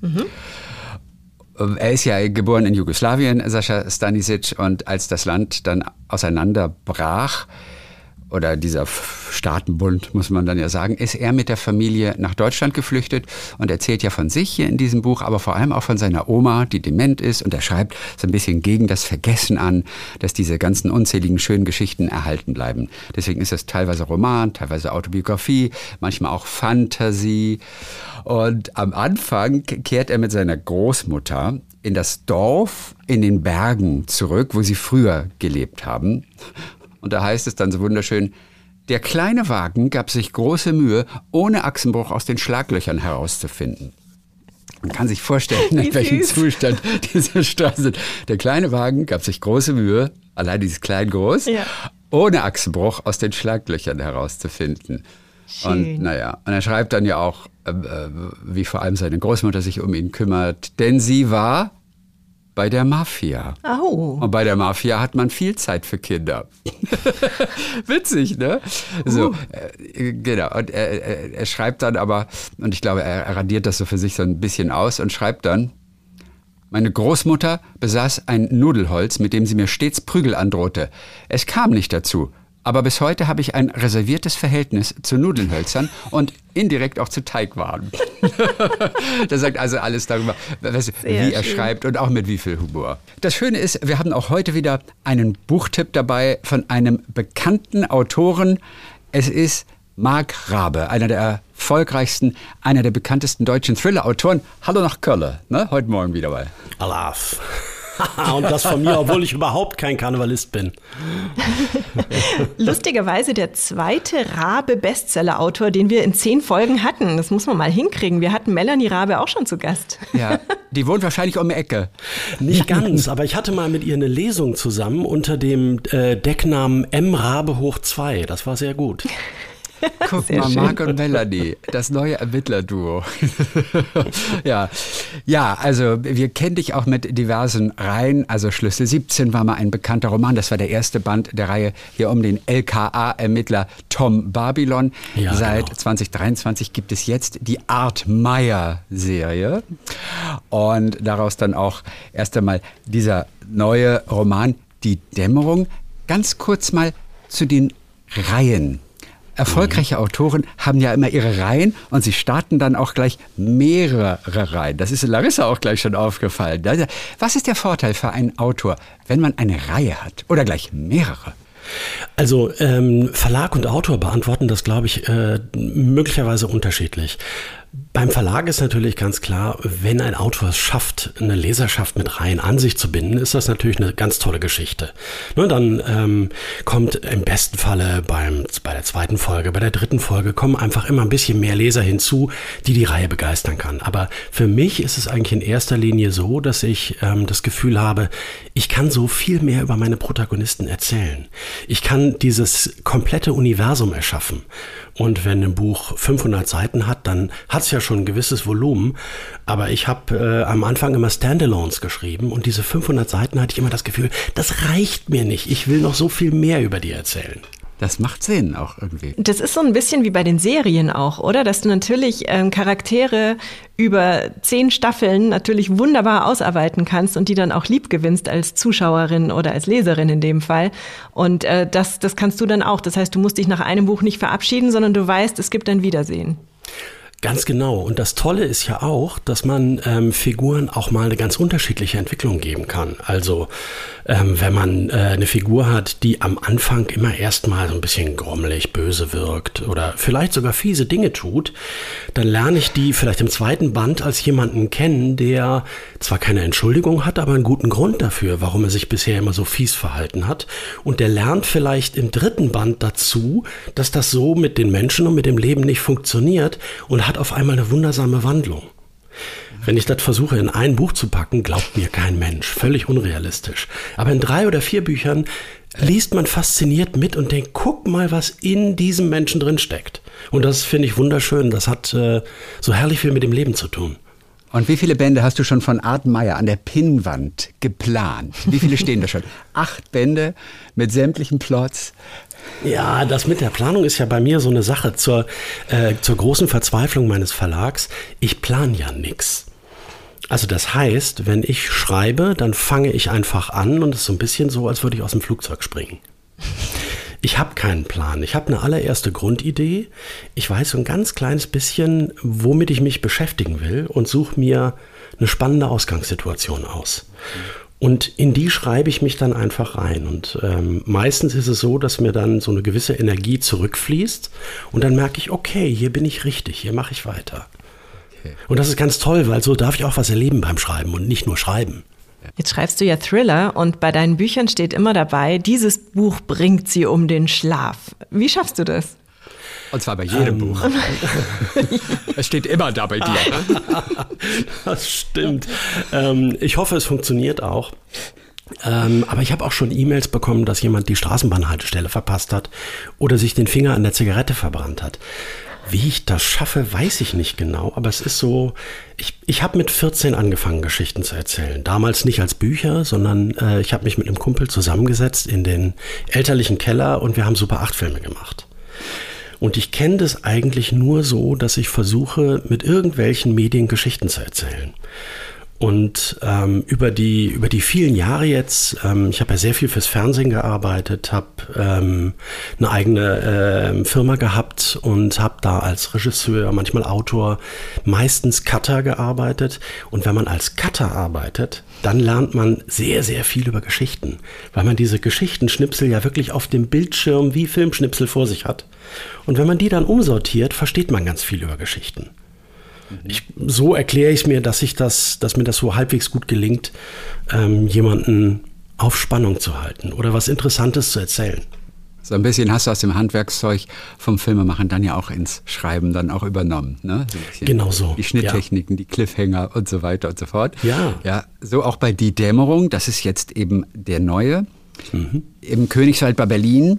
B: Er ist ja geboren in Jugoslawien, Sascha Stanisic, und als das Land dann auseinanderbrach, oder dieser Staatenbund, muss man dann ja sagen, ist er mit der Familie nach Deutschland geflüchtet und erzählt ja von sich hier in diesem Buch, aber vor allem auch von seiner Oma, die dement ist, und er schreibt so ein bisschen gegen das Vergessen an, dass diese ganzen unzähligen schönen Geschichten erhalten bleiben. Deswegen ist es teilweise Roman, teilweise Autobiografie, manchmal auch Fantasie. Und am Anfang kehrt er mit seiner Großmutter in das Dorf in den Bergen zurück, wo sie früher gelebt haben. Und da heißt es dann so wunderschön: Der kleine Wagen gab sich große Mühe, ohne Achsenbruch aus den Schlaglöchern herauszufinden. Man kann sich vorstellen,
C: Wie
B: in welchem
C: süß.
B: Zustand diese Straßen sind. Der kleine Wagen gab sich große Mühe, allein dieses Klein-Groß,
C: Ja.
B: ohne Achsenbruch aus den Schlaglöchern herauszufinden.
C: Schön.
B: Und naja, und er schreibt dann ja auch, äh, wie vor allem seine Großmutter sich um ihn kümmert, denn sie war bei der Mafia.
C: Oh.
B: Und bei der Mafia hat man viel Zeit für Kinder. Witzig, ne? So,
C: Uh.
B: äh, genau. Und er, er, er schreibt dann aber, und ich glaube, er, er radiert das so für sich so ein bisschen aus und schreibt dann: Meine Großmutter besaß ein Nudelholz, mit dem sie mir stets Prügel androhte. Es kam nicht dazu. Aber bis heute habe ich ein reserviertes Verhältnis zu Nudelhölzern und indirekt auch zu Teigwaren. Das sagt also alles darüber, was, wie
C: Sehr
B: er
C: schön.
B: schreibt und auch mit wie viel Humor. Das Schöne ist, wir haben auch heute wieder einen Buchtipp dabei von einem bekannten Autoren. Es ist Marc Rabe, einer der erfolgreichsten, einer der bekanntesten deutschen Thriller-Autoren. Hallo nach Köln, ne? Heute Morgen wieder mal.
E: Alaf. Und das von mir, obwohl ich überhaupt kein Karnevalist bin.
C: Lustigerweise der zweite Rabe-Bestseller-Autor, den wir in zehn Folgen hatten. Das muss man mal hinkriegen. Wir hatten Melanie Rabe auch schon zu Gast.
B: Ja, die wohnt wahrscheinlich um die Ecke.
E: Nicht ganz, aber ich hatte mal mit ihr eine Lesung zusammen unter dem äh, Decknamen M. Rabe hoch zwei. Das war sehr gut.
B: Guck
C: Sehr
B: mal,
C: schön.
B: Marc und Melanie, das neue Ermittlerduo. ja. ja, also wir kennen dich auch mit diversen Reihen. Also Schlüssel siebzehn war mal ein bekannter Roman. Das war der erste Band der Reihe hier um den L K A-Ermittler Tom Babylon.
E: Ja,
B: Seit
E: genau.
B: zwanzig dreiundzwanzig gibt es jetzt die Art Meyer-Serie. Und daraus dann auch erst einmal dieser neue Roman, Die Dämmerung. Ganz kurz mal zu den Reihen. Erfolgreiche Autoren haben ja immer ihre Reihen und sie starten dann auch gleich mehrere Reihen. Das ist Larissa auch gleich schon aufgefallen. Was ist der Vorteil für einen Autor, wenn man eine Reihe hat oder gleich mehrere?
E: Also ähm, Verlag und Autor beantworten das, glaube ich, äh, möglicherweise unterschiedlich. Beim Verlag ist natürlich ganz klar, wenn ein Autor es schafft, eine Leserschaft mit Reihen an sich zu binden, ist das natürlich eine ganz tolle Geschichte. Ne, dann ähm, kommt im besten Falle beim, bei der zweiten Folge, bei der dritten Folge kommen einfach immer ein bisschen mehr Leser hinzu, die die Reihe begeistern kann. Aber für mich ist es eigentlich in erster Linie so, dass ich ähm, das Gefühl habe, ich kann so viel mehr über meine Protagonisten erzählen. Ich kann dieses komplette Universum erschaffen. Und wenn ein Buch fünfhundert Seiten hat, dann hat es ja schon ein gewisses Volumen. Aber ich habe äh, am Anfang immer Standalones geschrieben und diese fünfhundert Seiten hatte ich immer das Gefühl, das reicht mir nicht. Ich will noch so viel mehr über die erzählen.
B: Das macht Sinn auch irgendwie.
C: Das ist so ein bisschen wie bei den Serien auch, oder? Dass du natürlich ähm, Charaktere über zehn Staffeln natürlich wunderbar ausarbeiten kannst und die dann auch lieb gewinnst als Zuschauerin oder als Leserin in dem Fall. Und äh, das, das kannst du dann auch. Das heißt, du musst dich nach einem Buch nicht verabschieden, sondern du weißt, es gibt ein Wiedersehen.
E: Ganz genau. Und das Tolle ist ja auch, dass man ähm, Figuren auch mal eine ganz unterschiedliche Entwicklung geben kann. Also ähm, wenn man äh, eine Figur hat, die am Anfang immer erstmal so ein bisschen grommelig, böse wirkt oder vielleicht sogar fiese Dinge tut, dann lerne ich die vielleicht im zweiten Band als jemanden kennen, der zwar keine Entschuldigung hat, aber einen guten Grund dafür, warum er sich bisher immer so fies verhalten hat. Und der lernt vielleicht im dritten Band dazu, dass das so mit den Menschen und mit dem Leben nicht funktioniert und hat auf einmal eine wundersame Wandlung. Wenn ich das versuche, in ein Buch zu packen, glaubt mir kein Mensch. Völlig unrealistisch. Aber in drei oder vier Büchern liest man fasziniert mit und denkt, guck mal, was in diesem Menschen drin steckt. Und das finde ich wunderschön. Das hat äh, so herrlich viel mit dem Leben zu tun.
B: Und wie viele Bände hast du schon von Art Meyer an der Pinnwand geplant? Wie viele stehen da schon? Acht Bände mit sämtlichen Plots.
E: Ja, das mit der Planung ist ja bei mir so eine Sache. Zur, äh, zur großen Verzweiflung meines Verlags, ich plane ja nichts. Also das heißt, wenn ich schreibe, dann fange ich einfach an und es ist so ein bisschen so, als würde ich aus dem Flugzeug springen. Ich habe keinen Plan. Ich habe eine allererste Grundidee. Ich weiß so ein ganz kleines bisschen, womit ich mich beschäftigen will und suche mir eine spannende Ausgangssituation aus. Und in die schreibe ich mich dann einfach rein. Und ähm, meistens ist es so, dass mir dann so eine gewisse Energie zurückfließt. Und dann merke ich, okay, hier bin ich richtig, hier mache ich weiter. Okay. Und das ist ganz toll, weil so darf ich auch was erleben beim Schreiben und nicht nur schreiben.
C: Jetzt schreibst du ja Thriller und bei deinen Büchern steht immer dabei, dieses Buch bringt sie um den Schlaf. Wie schaffst du das?
B: Und zwar bei jedem ähm. Buch. Es steht immer da bei dir.
E: Das stimmt. Ähm, ich hoffe, es funktioniert auch. Ähm, aber ich habe auch schon E-Mails bekommen, dass jemand die Straßenbahnhaltestelle verpasst hat oder sich den Finger an der Zigarette verbrannt hat. Wie ich das schaffe, weiß ich nicht genau, aber es ist so, ich, ich habe mit vierzehn angefangen, Geschichten zu erzählen. Damals nicht als Bücher, sondern äh, ich habe mich mit einem Kumpel zusammengesetzt in den elterlichen Keller und wir haben Super acht Filme gemacht. Und ich kenne das eigentlich nur so, dass ich versuche, mit irgendwelchen Medien Geschichten zu erzählen. Und ähm, über die über die vielen Jahre jetzt, ähm, ich habe ja sehr viel fürs Fernsehen gearbeitet, habe ähm, eine eigene äh, Firma gehabt und habe da als Regisseur, manchmal Autor, meistens Cutter gearbeitet. Und wenn man als Cutter arbeitet, dann lernt man sehr, sehr viel über Geschichten, weil man diese Geschichtenschnipsel ja wirklich auf dem Bildschirm wie Filmschnipsel vor sich hat. Und wenn man die dann umsortiert, versteht man ganz viel über Geschichten. Ich, so erkläre ich es mir, dass ich das, dass mir das so halbwegs gut gelingt, ähm, jemanden auf Spannung zu halten oder was Interessantes zu erzählen.
B: So ein bisschen hast du aus dem Handwerkszeug vom Filmemachen dann ja auch ins Schreiben dann auch übernommen. Ne? So
E: genau so.
B: Die Schnitttechniken, ja. Die Cliffhanger und so weiter und so fort.
E: Ja.
B: Ja, so auch bei Die Dämmerung, das ist jetzt eben der neue. Mhm. Im Königswald bei Berlin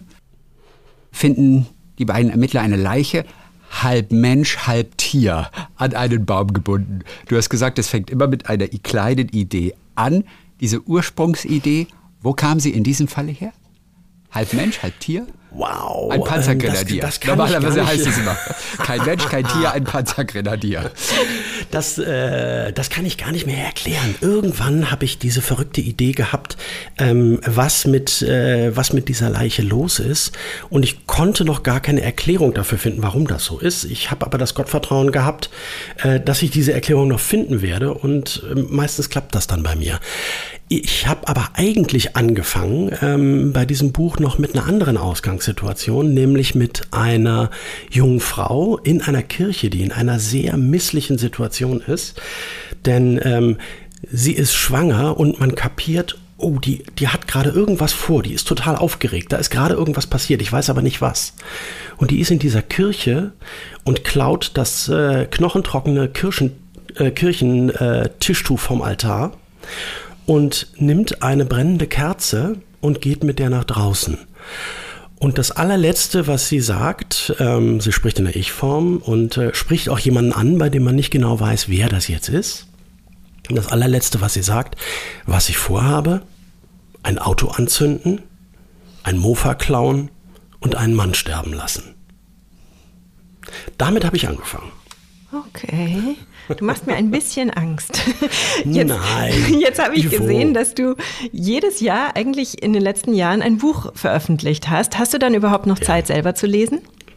B: finden die beiden Ermittler eine Leiche, halb Mensch, halb Tier, an einen Baum gebunden. Du hast gesagt, es fängt immer mit einer kleinen Idee an. Diese Ursprungsidee, wo kam sie in diesem Falle her? Halb Mensch, halb Tier?
E: Wow.
B: Ein Panzergrenadier.
E: Das, das
B: Normalerweise heißt es immer, kein Mensch, kein Tier, ein Panzergrenadier.
E: Das, äh, das kann ich gar nicht mehr erklären. Irgendwann habe ich diese verrückte Idee gehabt, ähm, was mit, äh, was mit dieser Leiche los ist. Und ich konnte noch gar keine Erklärung dafür finden, warum das so ist. Ich habe aber das Gottvertrauen gehabt, äh, dass ich diese Erklärung noch finden werde. Und äh, meistens klappt das dann bei mir. Ich habe aber eigentlich angefangen ähm, bei diesem Buch noch mit einer anderen Ausgangssituation, nämlich mit einer jungen Frau in einer Kirche, die in einer sehr misslichen Situation ist. Denn ähm, sie ist schwanger und man kapiert, oh, die, die hat gerade irgendwas vor, die ist total aufgeregt, da ist gerade irgendwas passiert, ich weiß aber nicht was. Und die ist in dieser Kirche und klaut das äh, knochentrockene Kirchen, äh, Kirchentischtuch vom Altar und nimmt eine brennende Kerze und geht mit der nach draußen. Und das allerletzte, was sie sagt, ähm, sie spricht in der Ich-Form und äh, spricht auch jemanden an, bei dem man nicht genau weiß, wer das jetzt ist. Und das allerletzte, was sie sagt, was ich vorhabe, ein Auto anzünden, ein Mofa klauen und einen Mann sterben lassen. Damit habe ich angefangen.
C: Okay. Du machst mir ein bisschen Angst. Jetzt,
E: Nein.
C: Jetzt habe ich
E: Ivo.
C: gesehen, dass du jedes Jahr eigentlich in den letzten Jahren ein Buch veröffentlicht hast. Hast du dann überhaupt noch ja. Zeit, selber zu lesen?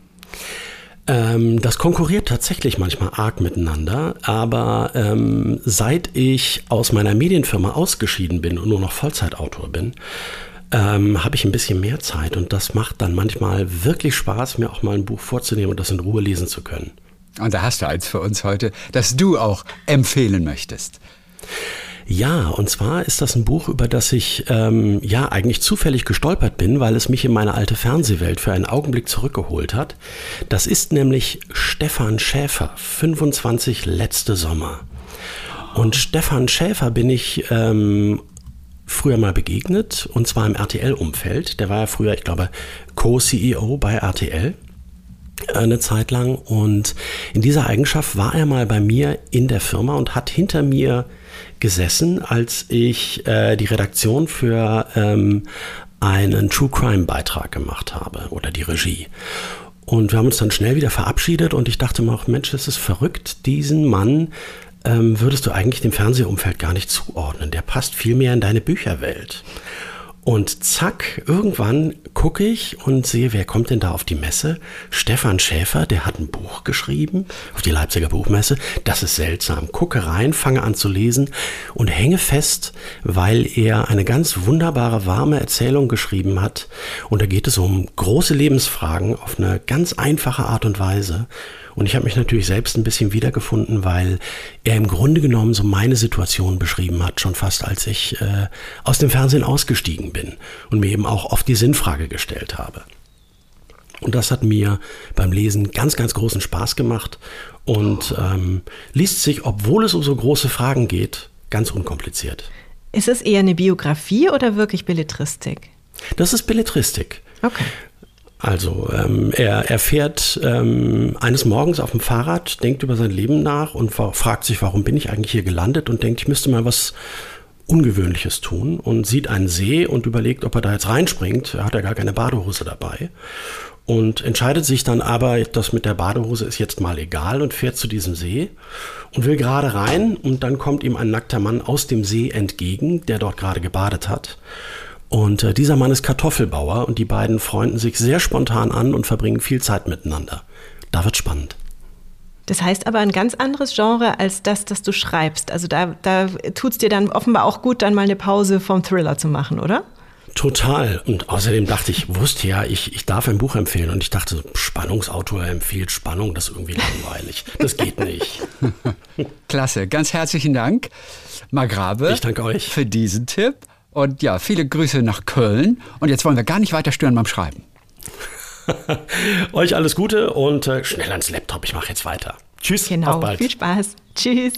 E: Ähm, das konkurriert tatsächlich manchmal arg miteinander, aber ähm, seit ich aus meiner Medienfirma ausgeschieden bin und nur noch Vollzeitautor bin, ähm, habe ich ein bisschen mehr Zeit und das macht dann manchmal wirklich Spaß, mir auch mal ein Buch vorzunehmen und das in Ruhe lesen zu können.
B: Und da hast du eins für uns heute, das du auch empfehlen möchtest.
E: Ja, und zwar ist das ein Buch, über das ich ähm, ja eigentlich zufällig gestolpert bin, weil es mich in meine alte Fernsehwelt für einen Augenblick zurückgeholt hat. Das ist nämlich Stefan Schäfer, fünfundzwanzig letzte Sommer. Und Stefan Schäfer bin ich ähm, früher mal begegnet, und zwar im R T L-Umfeld. Der war ja früher, ich glaube, Co-C E O bei R T L. Eine Zeit lang, und in dieser Eigenschaft war er mal bei mir in der Firma und hat hinter mir gesessen, als ich äh, die Redaktion für ähm, einen True Crime Beitrag gemacht habe oder die Regie. Und wir haben uns dann schnell wieder verabschiedet und ich dachte mir auch, Mensch, das ist verrückt, diesen Mann ähm, würdest du eigentlich dem Fernsehumfeld gar nicht zuordnen, der passt viel mehr in deine Bücherwelt. Und zack, irgendwann gucke ich und sehe, wer kommt denn da auf die Messe? Stefan Schäfer, der hat ein Buch geschrieben auf die Leipziger Buchmesse. Das ist seltsam. Gucke rein, fange an zu lesen und hänge fest, weil er eine ganz wunderbare, warme Erzählung geschrieben hat. Und da geht es um große Lebensfragen auf eine ganz einfache Art und Weise. Und ich habe mich natürlich selbst ein bisschen wiedergefunden, weil er im Grunde genommen so meine Situation beschrieben hat, schon fast als ich äh, aus dem Fernsehen ausgestiegen bin und mir eben auch oft die Sinnfrage gestellt habe. Und das hat mir beim Lesen ganz, ganz großen Spaß gemacht und ähm, liest sich, obwohl es um so große Fragen geht, ganz unkompliziert.
C: Ist es eher eine Biografie oder wirklich Belletristik?
E: Das ist Belletristik.
C: Okay.
E: Also ähm, er, er fährt ähm, eines Morgens auf dem Fahrrad, denkt über sein Leben nach und fragt sich, warum bin ich eigentlich hier gelandet, und denkt, ich müsste mal was Ungewöhnliches tun, und sieht einen See und überlegt, ob er da jetzt reinspringt. Er hat ja gar keine Badehose dabei und entscheidet sich dann aber, das mit der Badehose ist jetzt mal egal, und fährt zu diesem See und will gerade rein, und dann kommt ihm ein nackter Mann aus dem See entgegen, der dort gerade gebadet hat. Und äh, dieser Mann ist Kartoffelbauer, und die beiden freunden sich sehr spontan an und verbringen viel Zeit miteinander. Da wird spannend.
C: Das heißt aber ein ganz anderes Genre als das, das du schreibst. Also da, da tut es dir dann offenbar auch gut, dann mal eine Pause vom Thriller zu machen, oder?
E: Total. Und außerdem dachte ich, wusste ja, ich, ich darf ein Buch empfehlen. Und ich dachte, Spannungsautor empfiehlt Spannung, das ist irgendwie langweilig. Das geht nicht.
B: Klasse. Ganz herzlichen Dank, Margrabe.
E: Ich danke euch.
B: Für diesen Tipp. Und ja, viele Grüße nach Köln. Und jetzt wollen wir gar nicht weiter stören beim Schreiben.
E: Euch alles Gute und äh, schnell ans Laptop. Ich mache jetzt weiter. Tschüss,
C: genau,
E: auf bald.
C: Viel Spaß. Tschüss.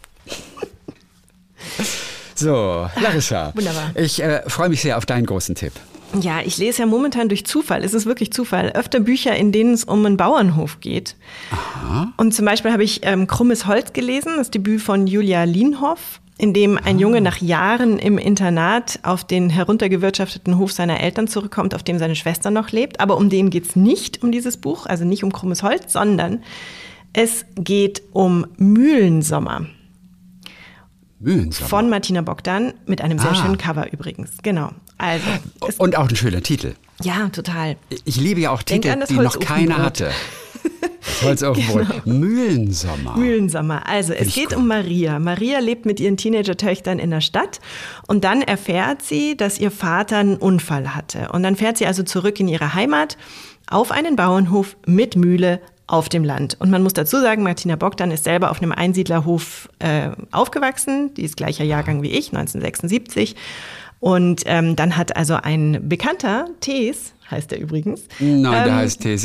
B: So, Larissa.
C: Wunderbar.
B: Ich äh, freue mich sehr auf deinen großen Tipp.
C: Ja, ich lese ja momentan durch Zufall, es ist wirklich Zufall, öfter Bücher, in denen es um einen Bauernhof geht. Aha. Und zum Beispiel habe ich ähm, Krummes Holz gelesen, das Debüt von Julia Lienhoff, in dem ein Junge nach Jahren im Internat auf den heruntergewirtschafteten Hof seiner Eltern zurückkommt, auf dem seine Schwester noch lebt. Aber um den geht es nicht, um dieses Buch, also nicht um Krummes Holz, sondern es geht um Mühlensommer.
B: Mühlensommer.
C: Von Martina Bogdan mit einem sehr
B: ah.
C: schönen Cover übrigens. Genau. Also,
B: und auch ein schöner Titel.
C: Ja, total.
B: Ich liebe ja auch
C: Denk
B: Titel, die noch keiner hatte. Das Holzofenbrot. Genau. Mühlensommer.
C: Mühlensommer. Also es geht um Maria. Maria lebt mit ihren Teenager-Töchtern in der Stadt und dann erfährt sie, dass ihr Vater einen Unfall hatte. Und dann fährt sie also zurück in ihre Heimat auf einen Bauernhof mit Mühle auf dem Land. Und man muss dazu sagen, Martina Bogdan ist selber auf einem Einsiedlerhof äh, aufgewachsen. Die ist gleicher Jahrgang wie ich, neunzehnhundertsechsundsiebzig. Und ähm, dann hat also ein Bekannter, Thees, heißt er übrigens.
B: Nein,
C: ähm,
B: der heißt Thees.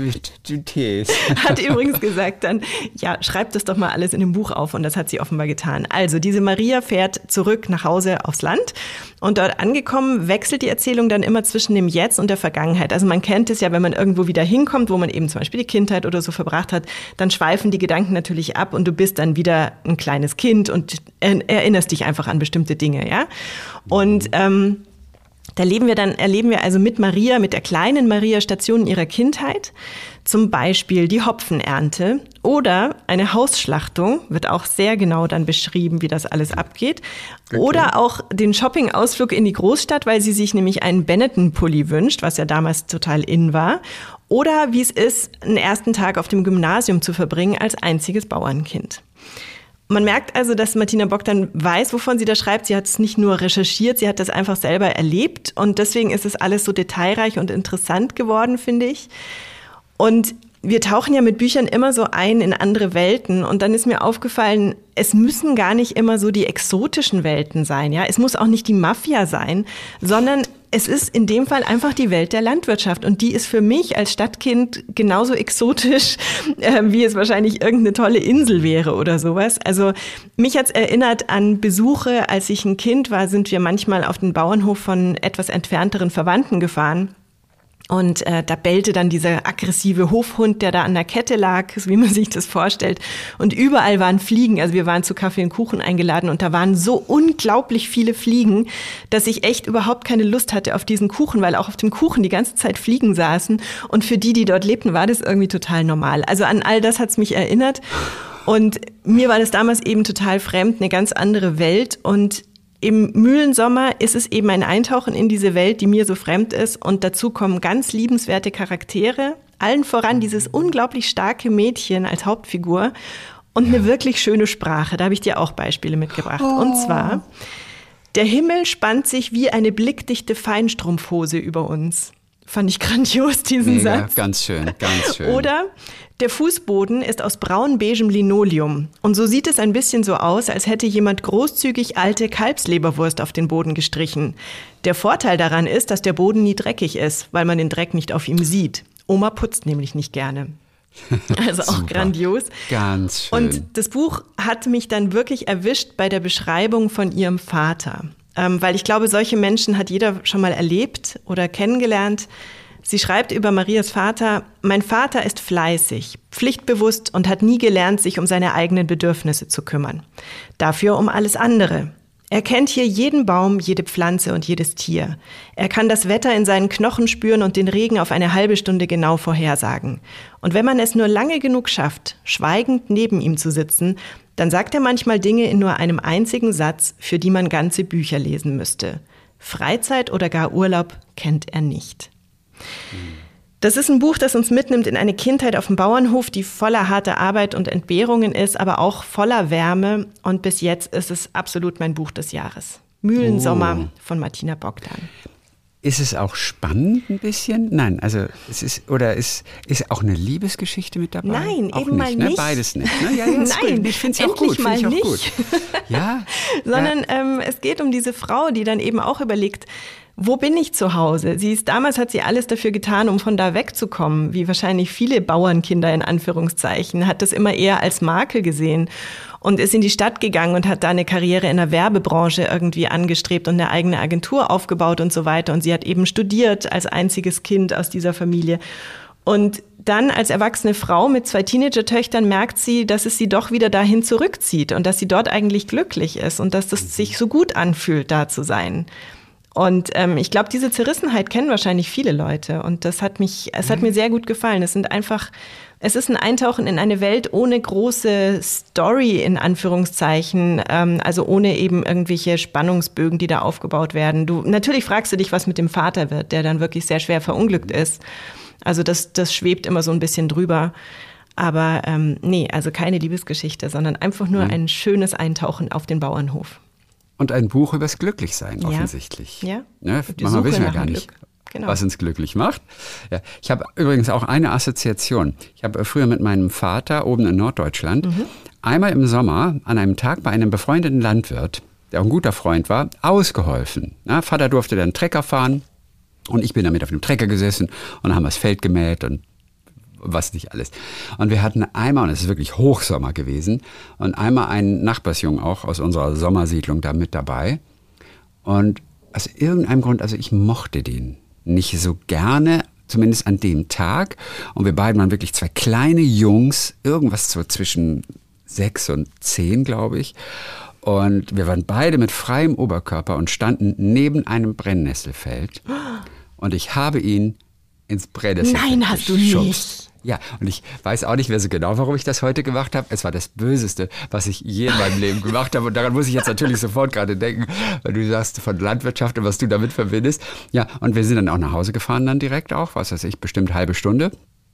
B: Thees.
C: Hat übrigens gesagt dann, ja, schreibt das doch mal alles in dem Buch auf. Und das hat sie offenbar getan. Also diese Maria fährt zurück nach Hause aufs Land. Und dort angekommen wechselt die Erzählung dann immer zwischen dem Jetzt und der Vergangenheit. Also man kennt es ja, wenn man irgendwo wieder hinkommt, wo man eben zum Beispiel die Kindheit oder so verbracht hat, dann schweifen die Gedanken natürlich ab und du bist dann wieder ein kleines Kind und erinnerst dich einfach an bestimmte Dinge, ja. Und ähm, da leben wir dann, erleben wir also mit Maria, mit der kleinen Maria Stationen ihrer Kindheit. Zum Beispiel die Hopfenernte oder eine Hausschlachtung, wird auch sehr genau dann beschrieben, wie das alles abgeht. Okay. Oder auch den Shopping-Ausflug in die Großstadt, weil sie sich nämlich einen Benetton-Pulli wünscht, was ja damals total in war. Oder wie es ist, einen ersten Tag auf dem Gymnasium zu verbringen als einziges Bauernkind. Man merkt also, dass Martina Bogdan weiß, wovon sie da schreibt. Sie hat es nicht nur recherchiert, sie hat das einfach selber erlebt. Und deswegen ist es alles so detailreich und interessant geworden, finde ich. Und wir tauchen ja mit Büchern immer so ein in andere Welten. Und dann ist mir aufgefallen, es müssen gar nicht immer so die exotischen Welten sein. Ja, es muss auch nicht die Mafia sein, sondern es ist in dem Fall einfach die Welt der Landwirtschaft. Und die ist für mich als Stadtkind genauso exotisch, äh, wie es wahrscheinlich irgendeine tolle Insel wäre oder sowas. Also mich hat's erinnert an Besuche, als ich ein Kind war, sind wir manchmal auf den Bauernhof von etwas entfernteren Verwandten gefahren. Und äh, da bellte dann dieser aggressive Hofhund, der da an der Kette lag, wie man sich das vorstellt. Und überall waren Fliegen. Also wir waren zu Kaffee und Kuchen eingeladen und da waren so unglaublich viele Fliegen, dass ich echt überhaupt keine Lust hatte auf diesen Kuchen, weil auch auf dem Kuchen die ganze Zeit Fliegen saßen. Und für die, die dort lebten, war das irgendwie total normal. Also an all das hat's mich erinnert. Und mir war das damals eben total fremd, eine ganz andere Welt. Und im Mühlensommer ist es eben ein Eintauchen in diese Welt, die mir so fremd ist. Und dazu kommen ganz liebenswerte Charaktere. Allen voran dieses unglaublich starke Mädchen als Hauptfigur und eine wirklich schöne Sprache. Da habe ich dir auch Beispiele mitgebracht. Oh. Und zwar, der Himmel spannt sich wie eine blickdichte Feinstrumpfhose über uns. Fand ich grandios, diesen
B: Mega,
C: Satz.
B: Ganz schön, ganz schön.
C: Oder der Fußboden ist aus braun-beigem Linoleum. Und so sieht es ein bisschen so aus, als hätte jemand großzügig alte Kalbsleberwurst auf den Boden gestrichen. Der Vorteil daran ist, dass der Boden nie dreckig ist, weil man den Dreck nicht auf ihm sieht. Oma putzt nämlich nicht gerne. Also auch grandios.
B: Ganz schön.
C: Und das Buch hat mich dann wirklich erwischt bei der Beschreibung von ihrem Vater. Ähm, weil ich glaube, solche Menschen hat jeder schon mal erlebt oder kennengelernt. Sie schreibt über Marias Vater: Mein Vater ist fleißig, pflichtbewusst und hat nie gelernt, sich um seine eigenen Bedürfnisse zu kümmern. Dafür um alles andere. Er kennt hier jeden Baum, jede Pflanze und jedes Tier. Er kann das Wetter in seinen Knochen spüren und den Regen auf eine halbe Stunde genau vorhersagen. Und wenn man es nur lange genug schafft, schweigend neben ihm zu sitzen, dann sagt er manchmal Dinge in nur einem einzigen Satz, für die man ganze Bücher lesen müsste. Freizeit oder gar Urlaub kennt er nicht. Das ist ein Buch, das uns mitnimmt in eine Kindheit auf dem Bauernhof, die voller harter Arbeit und Entbehrungen ist, aber auch voller Wärme. Und bis jetzt ist es absolut mein Buch des Jahres. Mühlensommer oh. von Martina Bogdan.
B: Ist es auch spannend ein bisschen? Nein, also es ist, oder ist, ist auch eine Liebesgeschichte mit dabei?
C: Nein,
B: auch
C: eben mal
B: ne?
C: nicht.
B: Beides nicht. Ne? Ja, ja,
C: Nein,
B: gut. Ich finde es ja auch gut.
C: mal
B: ich auch
C: nicht.
B: Gut. Ja,
C: Sondern
B: ja.
C: Ähm, es geht um diese Frau, die dann eben auch überlegt, wo bin ich zu Hause? Sie ist, damals hat sie alles dafür getan, um von da wegzukommen, wie wahrscheinlich viele Bauernkinder in Anführungszeichen, hat das immer eher als Makel gesehen und ist in die Stadt gegangen und hat da eine Karriere in der Werbebranche irgendwie angestrebt und eine eigene Agentur aufgebaut und so weiter. Und sie hat eben studiert als einziges Kind aus dieser Familie. Und dann als erwachsene Frau mit zwei Teenager-Töchtern merkt sie, dass es sie doch wieder dahin zurückzieht und dass sie dort eigentlich glücklich ist und dass es sich so gut anfühlt, da zu sein. Und ähm, ich glaube, diese Zerrissenheit kennen wahrscheinlich viele Leute. Und das hat mich, es hat mir sehr gut gefallen. Es sind einfach, es ist ein Eintauchen in eine Welt ohne große Story, in Anführungszeichen. Ähm, also ohne eben irgendwelche Spannungsbögen, die da aufgebaut werden. Du, natürlich fragst du dich, was mit dem Vater wird, der dann wirklich sehr schwer verunglückt ist. Also das, das schwebt immer so ein bisschen drüber. Aber ähm, nee, also keine Liebesgeschichte, sondern einfach nur ein schönes Eintauchen auf den Bauernhof.
B: Und ein Buch übers Glücklichsein,
C: ja.
B: offensichtlich.
C: Ja.
B: Ne? Manchmal wissen wir gar nicht,
C: Glück. Genau.
B: was uns glücklich macht. Ja. Ich habe übrigens auch eine Assoziation. Ich habe früher mit meinem Vater oben in Norddeutschland mhm. einmal im Sommer an einem Tag bei einem befreundeten Landwirt, der auch ein guter Freund war, ausgeholfen. Na, Vater durfte dann Trecker fahren und ich bin damit auf dem Trecker gesessen und dann haben wir das Feld gemäht und was nicht alles. Und wir hatten einmal, und es ist wirklich Hochsommer gewesen, und einmal einen Nachbarsjungen auch aus unserer Sommersiedlung da mit dabei. Und aus irgendeinem Grund, also ich mochte den nicht so gerne, zumindest an dem Tag. Und wir beiden waren wirklich zwei kleine Jungs, irgendwas so zwischen sechs und zehn, glaube ich. Und wir waren beide mit freiem Oberkörper und standen neben einem Brennnesselfeld. Und ich habe ihn ins Brennnesselfeld
C: Nein, hast du
B: geschubst.
C: nicht.
B: Ja, und ich weiß auch nicht mehr so genau, warum ich das heute gemacht habe. Es war das Böseste, was ich je in meinem Leben gemacht habe. Und daran muss ich jetzt natürlich sofort gerade denken, weil du sagst von Landwirtschaft und was du damit verbindest. Ja, und wir sind dann auch nach Hause gefahren dann direkt auch, was weiß ich, bestimmt eine halbe Stunde.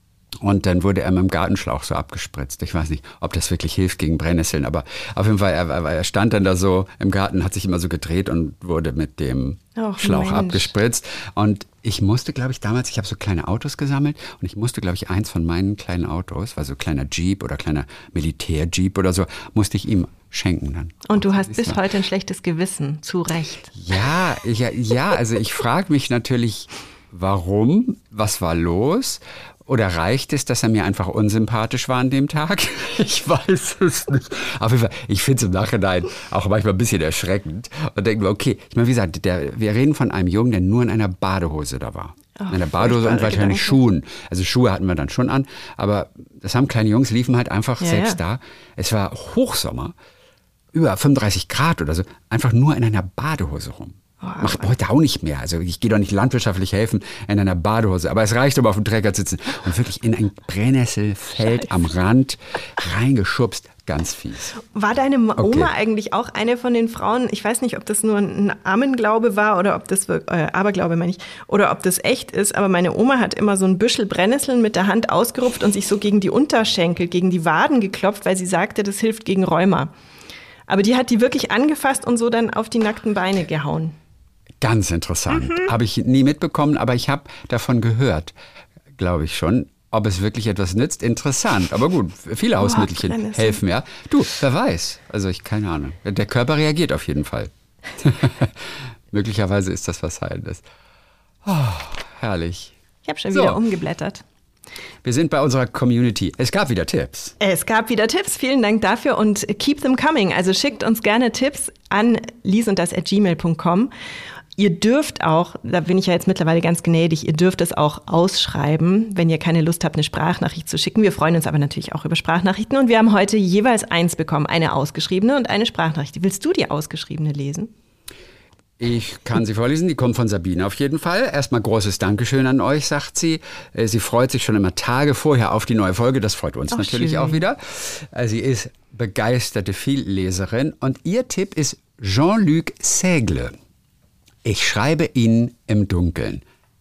B: Und dann wurde er mit dem Gartenschlauch so abgespritzt. Ich weiß nicht, ob das wirklich hilft gegen Brennnesseln, aber auf jeden Fall, er, er stand dann da so im Garten, hat sich immer so gedreht und wurde mit dem Och, Schlauch Mensch. abgespritzt. Und ich musste, glaube ich, damals, ich habe so kleine Autos gesammelt und ich musste, glaube ich, eins von meinen kleinen Autos, war so kleiner Jeep oder kleiner Militär-Jeep oder so, musste ich ihm schenken dann.
C: Und du hast bis heute ein schlechtes Gewissen, zu Recht.
B: Ja, ja, ja, also ich frage mich natürlich, warum, was war los? Oder reicht es, dass er mir einfach unsympathisch war an dem Tag? Ich weiß es nicht. Auf jeden Fall, ich finde es im Nachhinein auch manchmal ein bisschen erschreckend. Und denke mir, okay, ich meine, wie gesagt, der, wir reden von einem Jungen, der nur in einer Badehose da war. Oh, in einer Badehose und wahrscheinlich Schuhen. Also Schuhe hatten wir dann schon an. Aber das haben kleine Jungs, liefen halt einfach
C: ja,
B: selbst
C: ja.
B: da. Es war Hochsommer, über fünfunddreißig Grad oder so, einfach nur in einer Badehose rum. Oh, Macht man heute auch nicht mehr. Also ich gehe doch nicht landwirtschaftlich helfen in einer Badehose. Aber es reicht, um auf dem Trecker zu sitzen. Und wirklich in ein Brennnesselfeld Scheiße. am Rand reingeschubst. Ganz fies.
C: War deine Oma
B: okay.
C: eigentlich auch eine von den Frauen, ich weiß nicht, ob das nur ein Amenglaube war oder ob das, äh, Aberglaube meine ich, oder ob das echt ist, aber meine Oma hat immer so ein Büschel Brennnesseln mit der Hand ausgerupft und sich so gegen die Unterschenkel, gegen die Waden geklopft, weil sie sagte, das hilft gegen Rheuma. Aber die hat die wirklich angefasst und so dann auf die nackten Beine gehauen.
B: Ganz interessant.
C: Mhm.
B: Habe ich nie mitbekommen, aber ich habe davon gehört, glaube ich schon. Ob es wirklich etwas nützt, interessant. Aber gut, viele Hausmittelchen oh, helfen ja. Du, wer weiß. Also ich, keine Ahnung. Der Körper reagiert auf jeden Fall. Möglicherweise ist das was Heilendes. Oh, herrlich.
C: Ich habe schon
B: so.
C: wieder umgeblättert.
B: Wir sind bei unserer Community. Es gab wieder Tipps.
C: Es gab wieder Tipps. Vielen Dank dafür und keep them coming. Also schickt uns gerne Tipps an liesunddas at gmail punkt com. Ihr dürft auch, da bin ich ja jetzt mittlerweile ganz gnädig, ihr dürft es auch ausschreiben, wenn ihr keine Lust habt, eine Sprachnachricht zu schicken. Wir freuen uns aber natürlich auch über Sprachnachrichten und wir haben heute jeweils eins bekommen, eine ausgeschriebene und eine Sprachnachricht. Willst du die ausgeschriebene lesen?
B: Ich kann sie vorlesen, die kommt von Sabine auf jeden Fall. Erstmal großes Dankeschön an euch, sagt sie. Sie freut sich schon immer Tage vorher auf die neue Folge, das freut uns Ach, natürlich schön. auch wieder. Sie ist begeisterte Vielleserin und ihr Tipp ist Jean-Luc Seigle. Ich schreibe Ihnen im Dunkeln.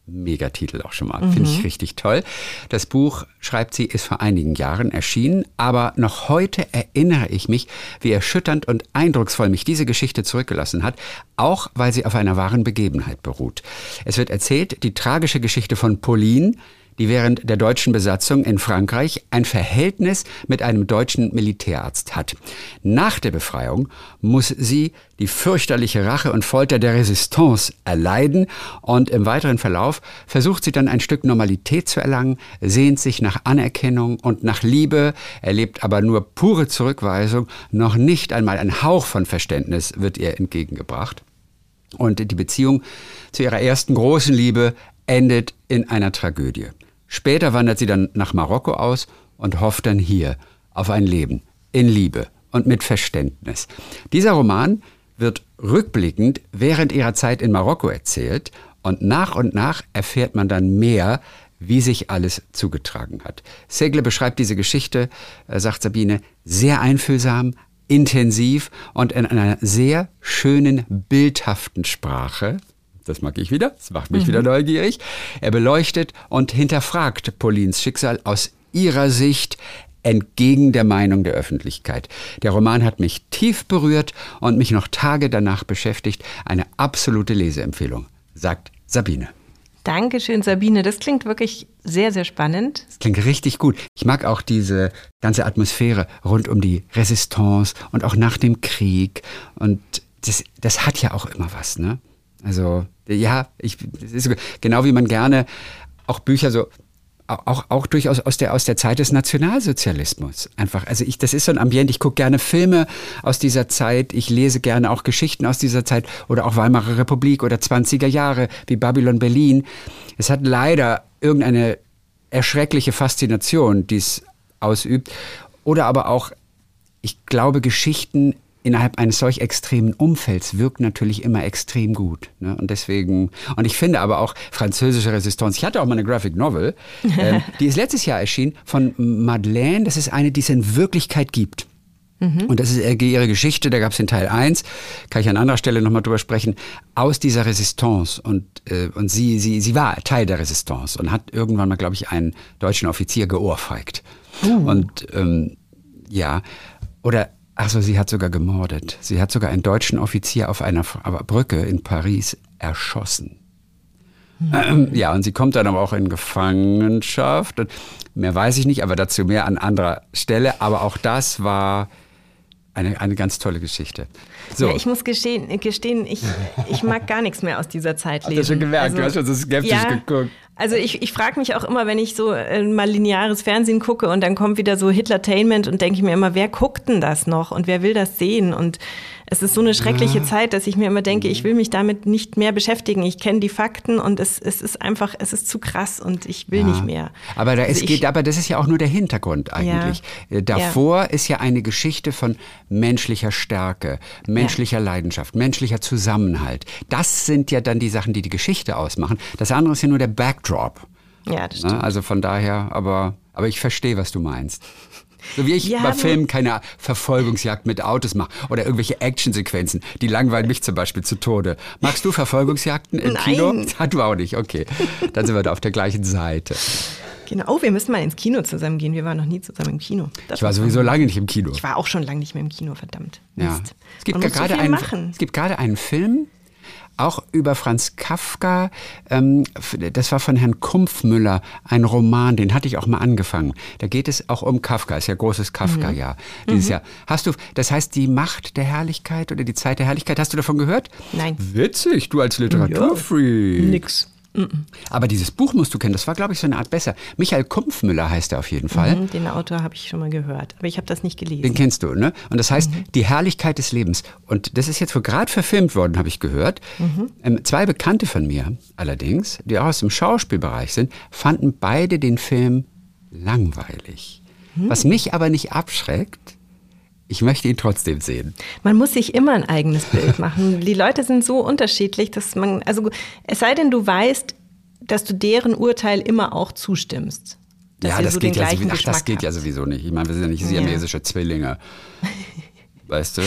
B: Megatitel auch schon mal. Mhm. Finde ich richtig toll. Das Buch, schreibt sie, ist vor einigen Jahren erschienen, aber noch heute erinnere ich mich, wie erschütternd und eindrucksvoll mich diese Geschichte zurückgelassen hat, auch weil sie auf einer wahren Begebenheit beruht. Es wird erzählt, die tragische Geschichte von Pauline, die während der deutschen Besatzung in Frankreich ein Verhältnis mit einem deutschen Militärarzt hat. Nach der Befreiung muss sie die fürchterliche Rache und Folter der Resistance erleiden und im weiteren Verlauf versucht sie dann ein Stück Normalität zu erlangen, sehnt sich nach Anerkennung und nach Liebe, erlebt aber nur pure Zurückweisung, noch nicht einmal ein Hauch von Verständnis wird ihr entgegengebracht. Und die Beziehung zu ihrer ersten großen Liebe endet in einer Tragödie. Später wandert sie dann nach Marokko aus und hofft dann hier auf ein Leben in Liebe und mit Verständnis. Dieser Roman wird rückblickend während ihrer Zeit in Marokko erzählt und nach und nach erfährt man dann mehr, wie sich alles zugetragen hat. Segle beschreibt diese Geschichte, sagt Sabine, sehr einfühlsam, intensiv und in einer sehr schönen, bildhaften Sprache. Das mag ich wieder, das macht mich mhm. wieder neugierig. Er beleuchtet und hinterfragt Paulines Schicksal aus ihrer Sicht entgegen der Meinung der Öffentlichkeit. Der Roman hat mich tief berührt und mich noch Tage danach beschäftigt. Eine absolute Leseempfehlung, sagt Sabine.
C: Dankeschön, Sabine. Das klingt wirklich sehr, sehr spannend.
B: Das klingt richtig gut. Ich mag auch diese ganze Atmosphäre rund um die Resistance und auch nach dem Krieg. Und das, das hat ja auch immer was, ne? Also, ja, ich, das ist genau wie man gerne auch Bücher so, auch, auch durchaus aus der, aus der Zeit des Nationalsozialismus. Einfach, also ich, das ist so ein Ambiente, ich gucke gerne Filme aus dieser Zeit, ich lese gerne auch Geschichten aus dieser Zeit oder auch Weimarer Republik oder zwanziger Jahre wie Babylon Berlin. Es hat leider irgendeine erschreckliche Faszination, die es ausübt. Oder aber auch, ich glaube, Geschichten innerhalb eines solch extremen Umfelds wirkt natürlich immer extrem gut. Ne? Und deswegen, und ich finde aber auch französische Resistance, ich hatte auch mal eine Graphic Novel, ähm, die ist letztes Jahr erschienen, von Madeleine, das ist eine, die es in Wirklichkeit gibt. Mhm. Und das ist ihre Geschichte, da gab es in Teil eins, kann ich an anderer Stelle nochmal drüber sprechen, aus dieser Resistance. Und, äh, und sie, sie, sie war Teil der Resistance und hat irgendwann mal, glaube ich, einen deutschen Offizier geohrfeigt. Uh. Und ähm, ja, oder also sie hat sogar gemordet. Sie hat sogar einen deutschen Offizier auf einer Brücke in Paris erschossen. Mhm. Ähm, ja, und sie kommt dann aber auch in Gefangenschaft. Und mehr weiß ich nicht, aber dazu mehr an anderer Stelle. Aber auch das war eine, eine ganz tolle Geschichte. So.
C: Ja, ich muss gestehen, gestehen ich, ich mag gar nichts mehr aus dieser Zeit lesen.
B: Hast du schon gemerkt, also, du hast schon so skeptisch
C: ja,
B: geguckt.
C: Also ich, ich frage mich auch immer, wenn ich so äh, mal lineares Fernsehen gucke und dann kommt wieder so Hitlertainment und denke ich mir immer, wer guckt denn das noch und wer will das sehen? Und es ist so eine schreckliche ja. Zeit, dass ich mir immer denke, ich will mich damit nicht mehr beschäftigen. Ich kenne die Fakten und es, es ist einfach, es ist zu krass und ich will ja. nicht mehr.
B: Aber, da
C: also
B: es
C: ich,
B: geht, aber das ist ja auch nur der Hintergrund eigentlich. Ja. Davor ja. ist ja eine Geschichte von menschlicher Stärke, menschlicher ja. Leidenschaft, menschlicher Zusammenhalt. Das sind ja dann die Sachen, die die Geschichte ausmachen. Das andere ist ja nur der Backdrop.
C: Ja, das stimmt.
B: Also von daher, aber, aber ich verstehe, was du meinst. So wie ich
C: ja,
B: bei Filmen keine Verfolgungsjagd mit Autos mache oder irgendwelche Actionsequenzen, die langweilen mich zum Beispiel zu Tode. Magst du Verfolgungsjagden im
C: Nein.
B: Kino? Hat du auch nicht, okay. Dann sind wir da auf der gleichen Seite.
C: Genau, oh, wir müssen mal ins Kino zusammen gehen. Wir waren noch nie zusammen im Kino. Das
B: ich war sowieso lange nicht im Kino.
C: Ich war auch schon lange nicht mehr im Kino, verdammt. Mist.
B: Ja. Es gibt
C: Man muss
B: gerade
C: so viel
B: einen,
C: machen.
B: Es gibt gerade einen Film, auch über Franz Kafka, ähm, das war von Herrn Kumpfmüller, ein Roman, den hatte ich auch mal angefangen. Da geht es auch um Kafka, ist ja großes Kafka-Jahr mhm. dieses mhm. Jahr. Hast du, das heißt die Macht der Herrlichkeit oder die Zeit der Herrlichkeit, hast du davon gehört?
C: Nein.
B: Witzig, du als Literaturfreak.
C: Ja, nix.
B: Aber dieses Buch musst du kennen, das war, glaube ich, so eine Art besser. Michael Kumpfmüller heißt er auf jeden Fall.
C: Mhm, den Autor habe ich schon mal gehört, aber ich habe das nicht gelesen.
B: Den kennst du, ne? Und das heißt,
C: mhm.
B: die Herrlichkeit des Lebens. Und das ist jetzt gerade verfilmt worden, habe ich gehört. Mhm. Ähm, zwei Bekannte von mir allerdings, die auch aus dem Schauspielbereich sind, fanden beide den Film langweilig. Mhm. Was mich aber nicht abschreckt. Ich möchte ihn trotzdem sehen.
C: Man muss sich immer ein eigenes Bild machen. Die Leute sind so unterschiedlich, dass man, also es sei denn, du weißt, dass du deren Urteil immer auch zustimmst. Dass
B: ja, das
C: so
B: geht
C: den
B: ja,
C: gleichen
B: ach, das geht
C: habt.
B: ja sowieso nicht. Ich meine, wir sind ja nicht siamesische ja. Zwillinge. Weißt du?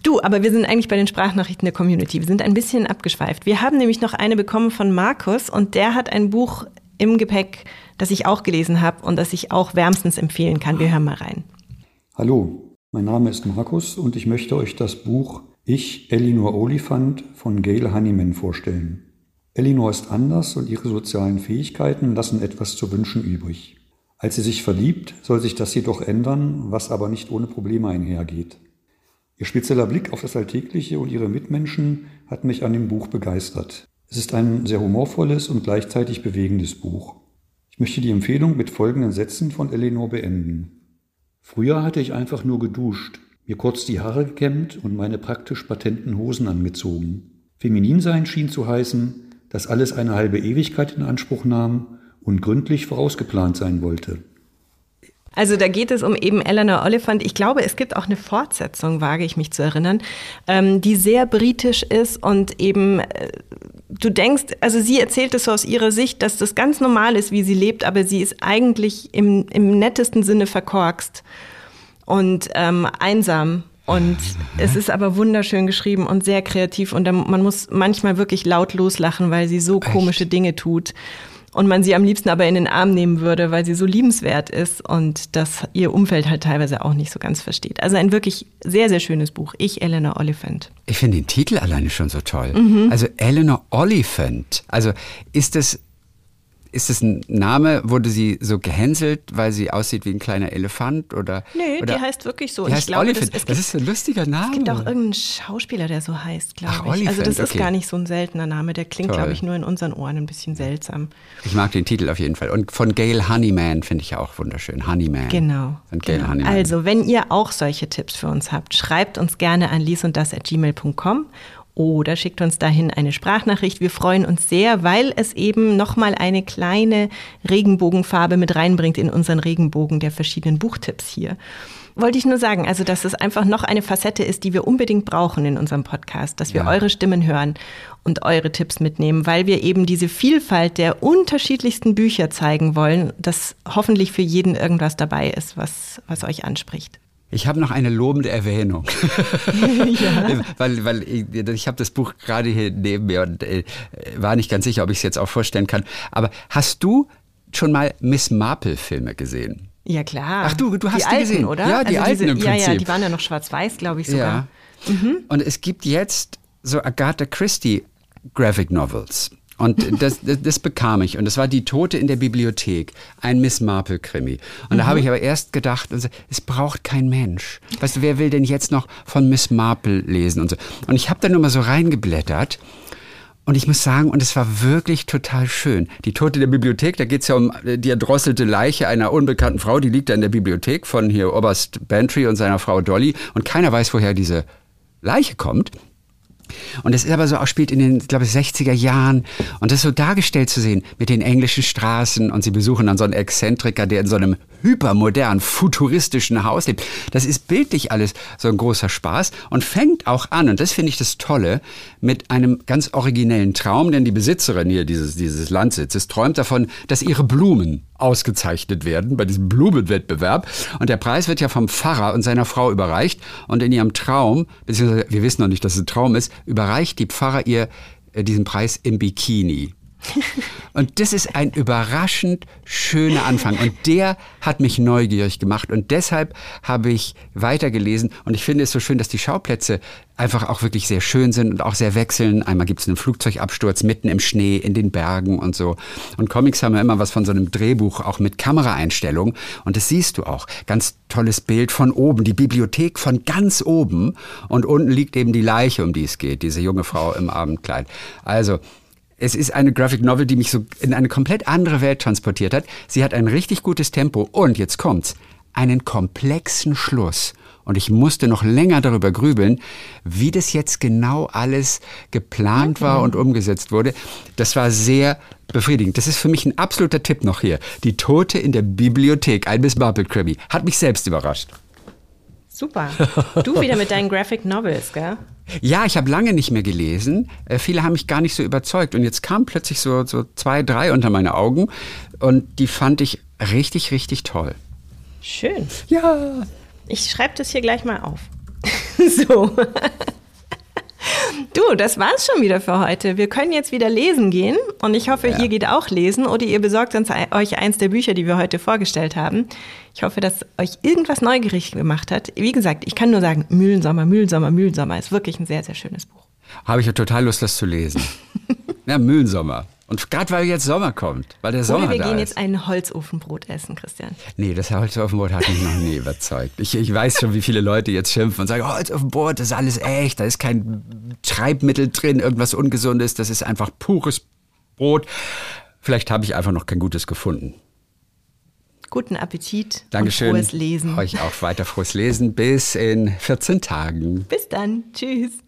C: Du, aber wir sind eigentlich bei den Sprachnachrichten der Community. Wir sind ein bisschen abgeschweift. Wir haben nämlich noch eine bekommen von Markus und der hat ein Buch im Gepäck, das ich auch gelesen habe und das ich auch wärmstens empfehlen kann. Wir hören mal rein.
F: Hallo, mein Name ist Markus und ich möchte euch das Buch Ich, Elinor Oliphant von Gail Honeyman vorstellen. Elinor ist anders und ihre sozialen Fähigkeiten lassen etwas zu wünschen übrig. Als sie sich verliebt, soll sich das jedoch ändern, was aber nicht ohne Probleme einhergeht. Ihr spezieller Blick auf das Alltägliche und ihre Mitmenschen hat mich an dem Buch begeistert. Es ist ein sehr humorvolles und gleichzeitig bewegendes Buch. Ich möchte die Empfehlung mit folgenden Sätzen von Elinor beenden. Früher hatte ich einfach nur geduscht, mir kurz die Haare gekämmt und meine praktisch patenten Hosen angezogen. Feminin sein schien zu heißen, dass alles eine halbe Ewigkeit in Anspruch nahm und gründlich vorausgeplant sein wollte.
C: Also da geht es um eben Eleanor Oliphant. Ich glaube, es gibt auch eine Fortsetzung, wage ich mich zu erinnern, ähm, die sehr britisch ist und eben, äh, du denkst, also sie erzählt es so aus ihrer Sicht, dass das ganz normal ist, wie sie lebt, aber sie ist eigentlich im, im nettesten Sinne verkorkst und ähm, einsam. Und es ist aber wunderschön geschrieben und sehr kreativ und man muss manchmal wirklich laut loslachen, weil sie so komische Echt? Dinge tut. Und man sie am liebsten aber in den Arm nehmen würde, weil sie so liebenswert ist und das ihr Umfeld halt teilweise auch nicht so ganz versteht. Also ein wirklich sehr, sehr schönes Buch. Ich, Eleanor Oliphant.
B: Ich finde den Titel alleine schon so toll. Mhm. Also Eleanor Oliphant. Also ist das, ist das ein Name, wurde sie so gehänselt, weil sie aussieht wie ein kleiner Elefant? Oder,
C: nee,
B: oder
C: die heißt wirklich so.
B: Die heißt
C: ich glaube,
B: Oliphant.
C: Das,
B: das gibt, ist ein lustiger Name.
C: Es gibt auch irgendeinen Schauspieler, der so heißt, glaube
B: Ach,
C: ich.
B: Oliphant,
C: also das ist
B: okay.
C: gar nicht so ein seltener Name. Der klingt,
B: Toll.
C: glaube ich, nur in unseren Ohren ein bisschen seltsam.
B: Ich mag den Titel auf jeden Fall. Und von Gail Honeyman finde ich auch wunderschön. Honeyman.
C: Genau.
B: Von Gail
C: genau.
B: Honeyman.
C: Also, wenn ihr auch solche Tipps für uns habt, schreibt uns gerne an liesunddas at gmail punkt com oder schickt uns dahin eine Sprachnachricht. Wir freuen uns sehr, weil es eben nochmal eine kleine Regenbogenfarbe mit reinbringt in unseren Regenbogen der verschiedenen Buchtipps hier. Wollte ich nur sagen, also dass es einfach noch eine Facette ist, die wir unbedingt brauchen in unserem Podcast, dass wir ja. eure Stimmen hören und eure Tipps mitnehmen, weil wir eben diese Vielfalt der unterschiedlichsten Bücher zeigen wollen, dass hoffentlich für jeden irgendwas dabei ist, was, was euch anspricht.
B: Ich habe noch eine lobende Erwähnung, ja. weil, weil ich, ich habe das Buch gerade hier neben mir und äh, war nicht ganz sicher, ob ich es jetzt auch vorstellen kann. Aber hast du schon mal Miss Marple-Filme gesehen?
C: Ja, klar.
B: Ach du, du hast die,
C: die
B: gesehen,
C: alten, oder?
B: Ja, die
C: also
B: alten
C: diese,
B: im Prinzip.
C: Ja, ja, die waren ja noch schwarz-weiß, glaube ich sogar.
B: Ja. Mhm. Und es gibt jetzt so Agatha Christie Graphic Novels. Und das, das, das bekam ich. Und das war Die Tote in der Bibliothek, ein Miss Marple-Krimi. Und mhm. da habe ich aber erst gedacht, es braucht kein Mensch. Weißt du, wer will denn jetzt noch von Miss Marple lesen und so. Und ich habe da nur mal so reingeblättert. Und ich muss sagen, und es war wirklich total schön. Die Tote in der Bibliothek, da geht es ja um die erdrosselte Leiche einer unbekannten Frau. Die liegt da in der Bibliothek von hier Oberst Bantry und seiner Frau Dolly. Und keiner weiß, woher diese Leiche kommt. Und es ist aber so auch, spielt in den, glaube ich, sechziger Jahren und das ist so dargestellt zu sehen mit den englischen Straßen und sie besuchen dann so einen Exzentriker, der in so einem hypermodernen, futuristischen Haus lebt. Das ist bildlich alles so ein großer Spaß und fängt auch an, und das finde ich das Tolle, mit einem ganz originellen Traum, denn die Besitzerin hier dieses, dieses Landsitzes träumt davon, dass ihre Blumen ausgezeichnet werden bei diesem Blumenwettbewerb und der Preis wird ja vom Pfarrer und seiner Frau überreicht und in ihrem Traum, beziehungsweise wir wissen noch nicht, dass es ein Traum ist, überreicht die Pfarrer ihr äh, diesen Preis im Bikini. Und das ist ein überraschend schöner Anfang und der hat mich neugierig gemacht und deshalb habe ich weitergelesen und ich finde es so schön, dass die Schauplätze einfach auch wirklich sehr schön sind und auch sehr wechseln. Einmal gibt es einen Flugzeugabsturz mitten im Schnee, in den Bergen und so. Und Comics haben ja immer was von so einem Drehbuch, auch mit Kameraeinstellungen. Und das siehst du auch. Ganz tolles Bild von oben, die Bibliothek von ganz oben. Und unten liegt eben die Leiche, um die es geht, diese junge Frau im Abendkleid. Also, es ist eine Graphic Novel, die mich so in eine komplett andere Welt transportiert hat. Sie hat ein richtig gutes Tempo und, jetzt kommt's, einen komplexen Schluss. Und ich musste noch länger darüber grübeln, wie das jetzt genau alles geplant war und umgesetzt wurde. Das war sehr befriedigend. Das ist für mich ein absoluter Tipp noch hier. Die Tote in der Bibliothek, ein Miss Marple-Krimi. Hat mich selbst überrascht.
C: Super. Du wieder mit deinen Graphic Novels, gell?
B: Ja, ich habe lange nicht mehr gelesen. Äh, viele haben mich gar nicht so überzeugt. Und jetzt kamen plötzlich so, so zwei, drei unter meine Augen. Und die fand ich richtig, richtig toll.
C: Schön.
B: Ja.
C: Ich schreibe das hier gleich mal auf. So. Du, das war's schon wieder für heute. Wir können jetzt wieder lesen gehen und ich hoffe, ja. ihr geht auch lesen oder ihr besorgt uns, euch eins der Bücher, die wir heute vorgestellt haben. Ich hoffe, dass euch irgendwas neugierig gemacht hat. Wie gesagt, ich kann nur sagen, Mühlensommer, Mühlensommer, Mühlensommer ist wirklich ein sehr, sehr schönes Buch.
B: Habe ich ja total Lust, das zu lesen. Ja, Mühlensommer. Und gerade weil jetzt Sommer kommt, weil der Sommer da ist.
C: Oder wir gehen jetzt ein Holzofenbrot essen, Christian.
B: Nee, das Holzofenbrot hat mich noch nie überzeugt. Ich, ich weiß schon, wie viele Leute jetzt schimpfen und sagen, Holzofenbrot, das ist alles echt, da ist kein Treibmittel drin, irgendwas Ungesundes, das ist einfach pures Brot. Vielleicht habe ich einfach noch kein gutes gefunden.
C: Guten Appetit.
B: Dankeschön.
C: Und frohes Lesen.
B: Euch auch weiter frohes Lesen. Bis in vierzehn Tagen.
C: Bis dann. Tschüss.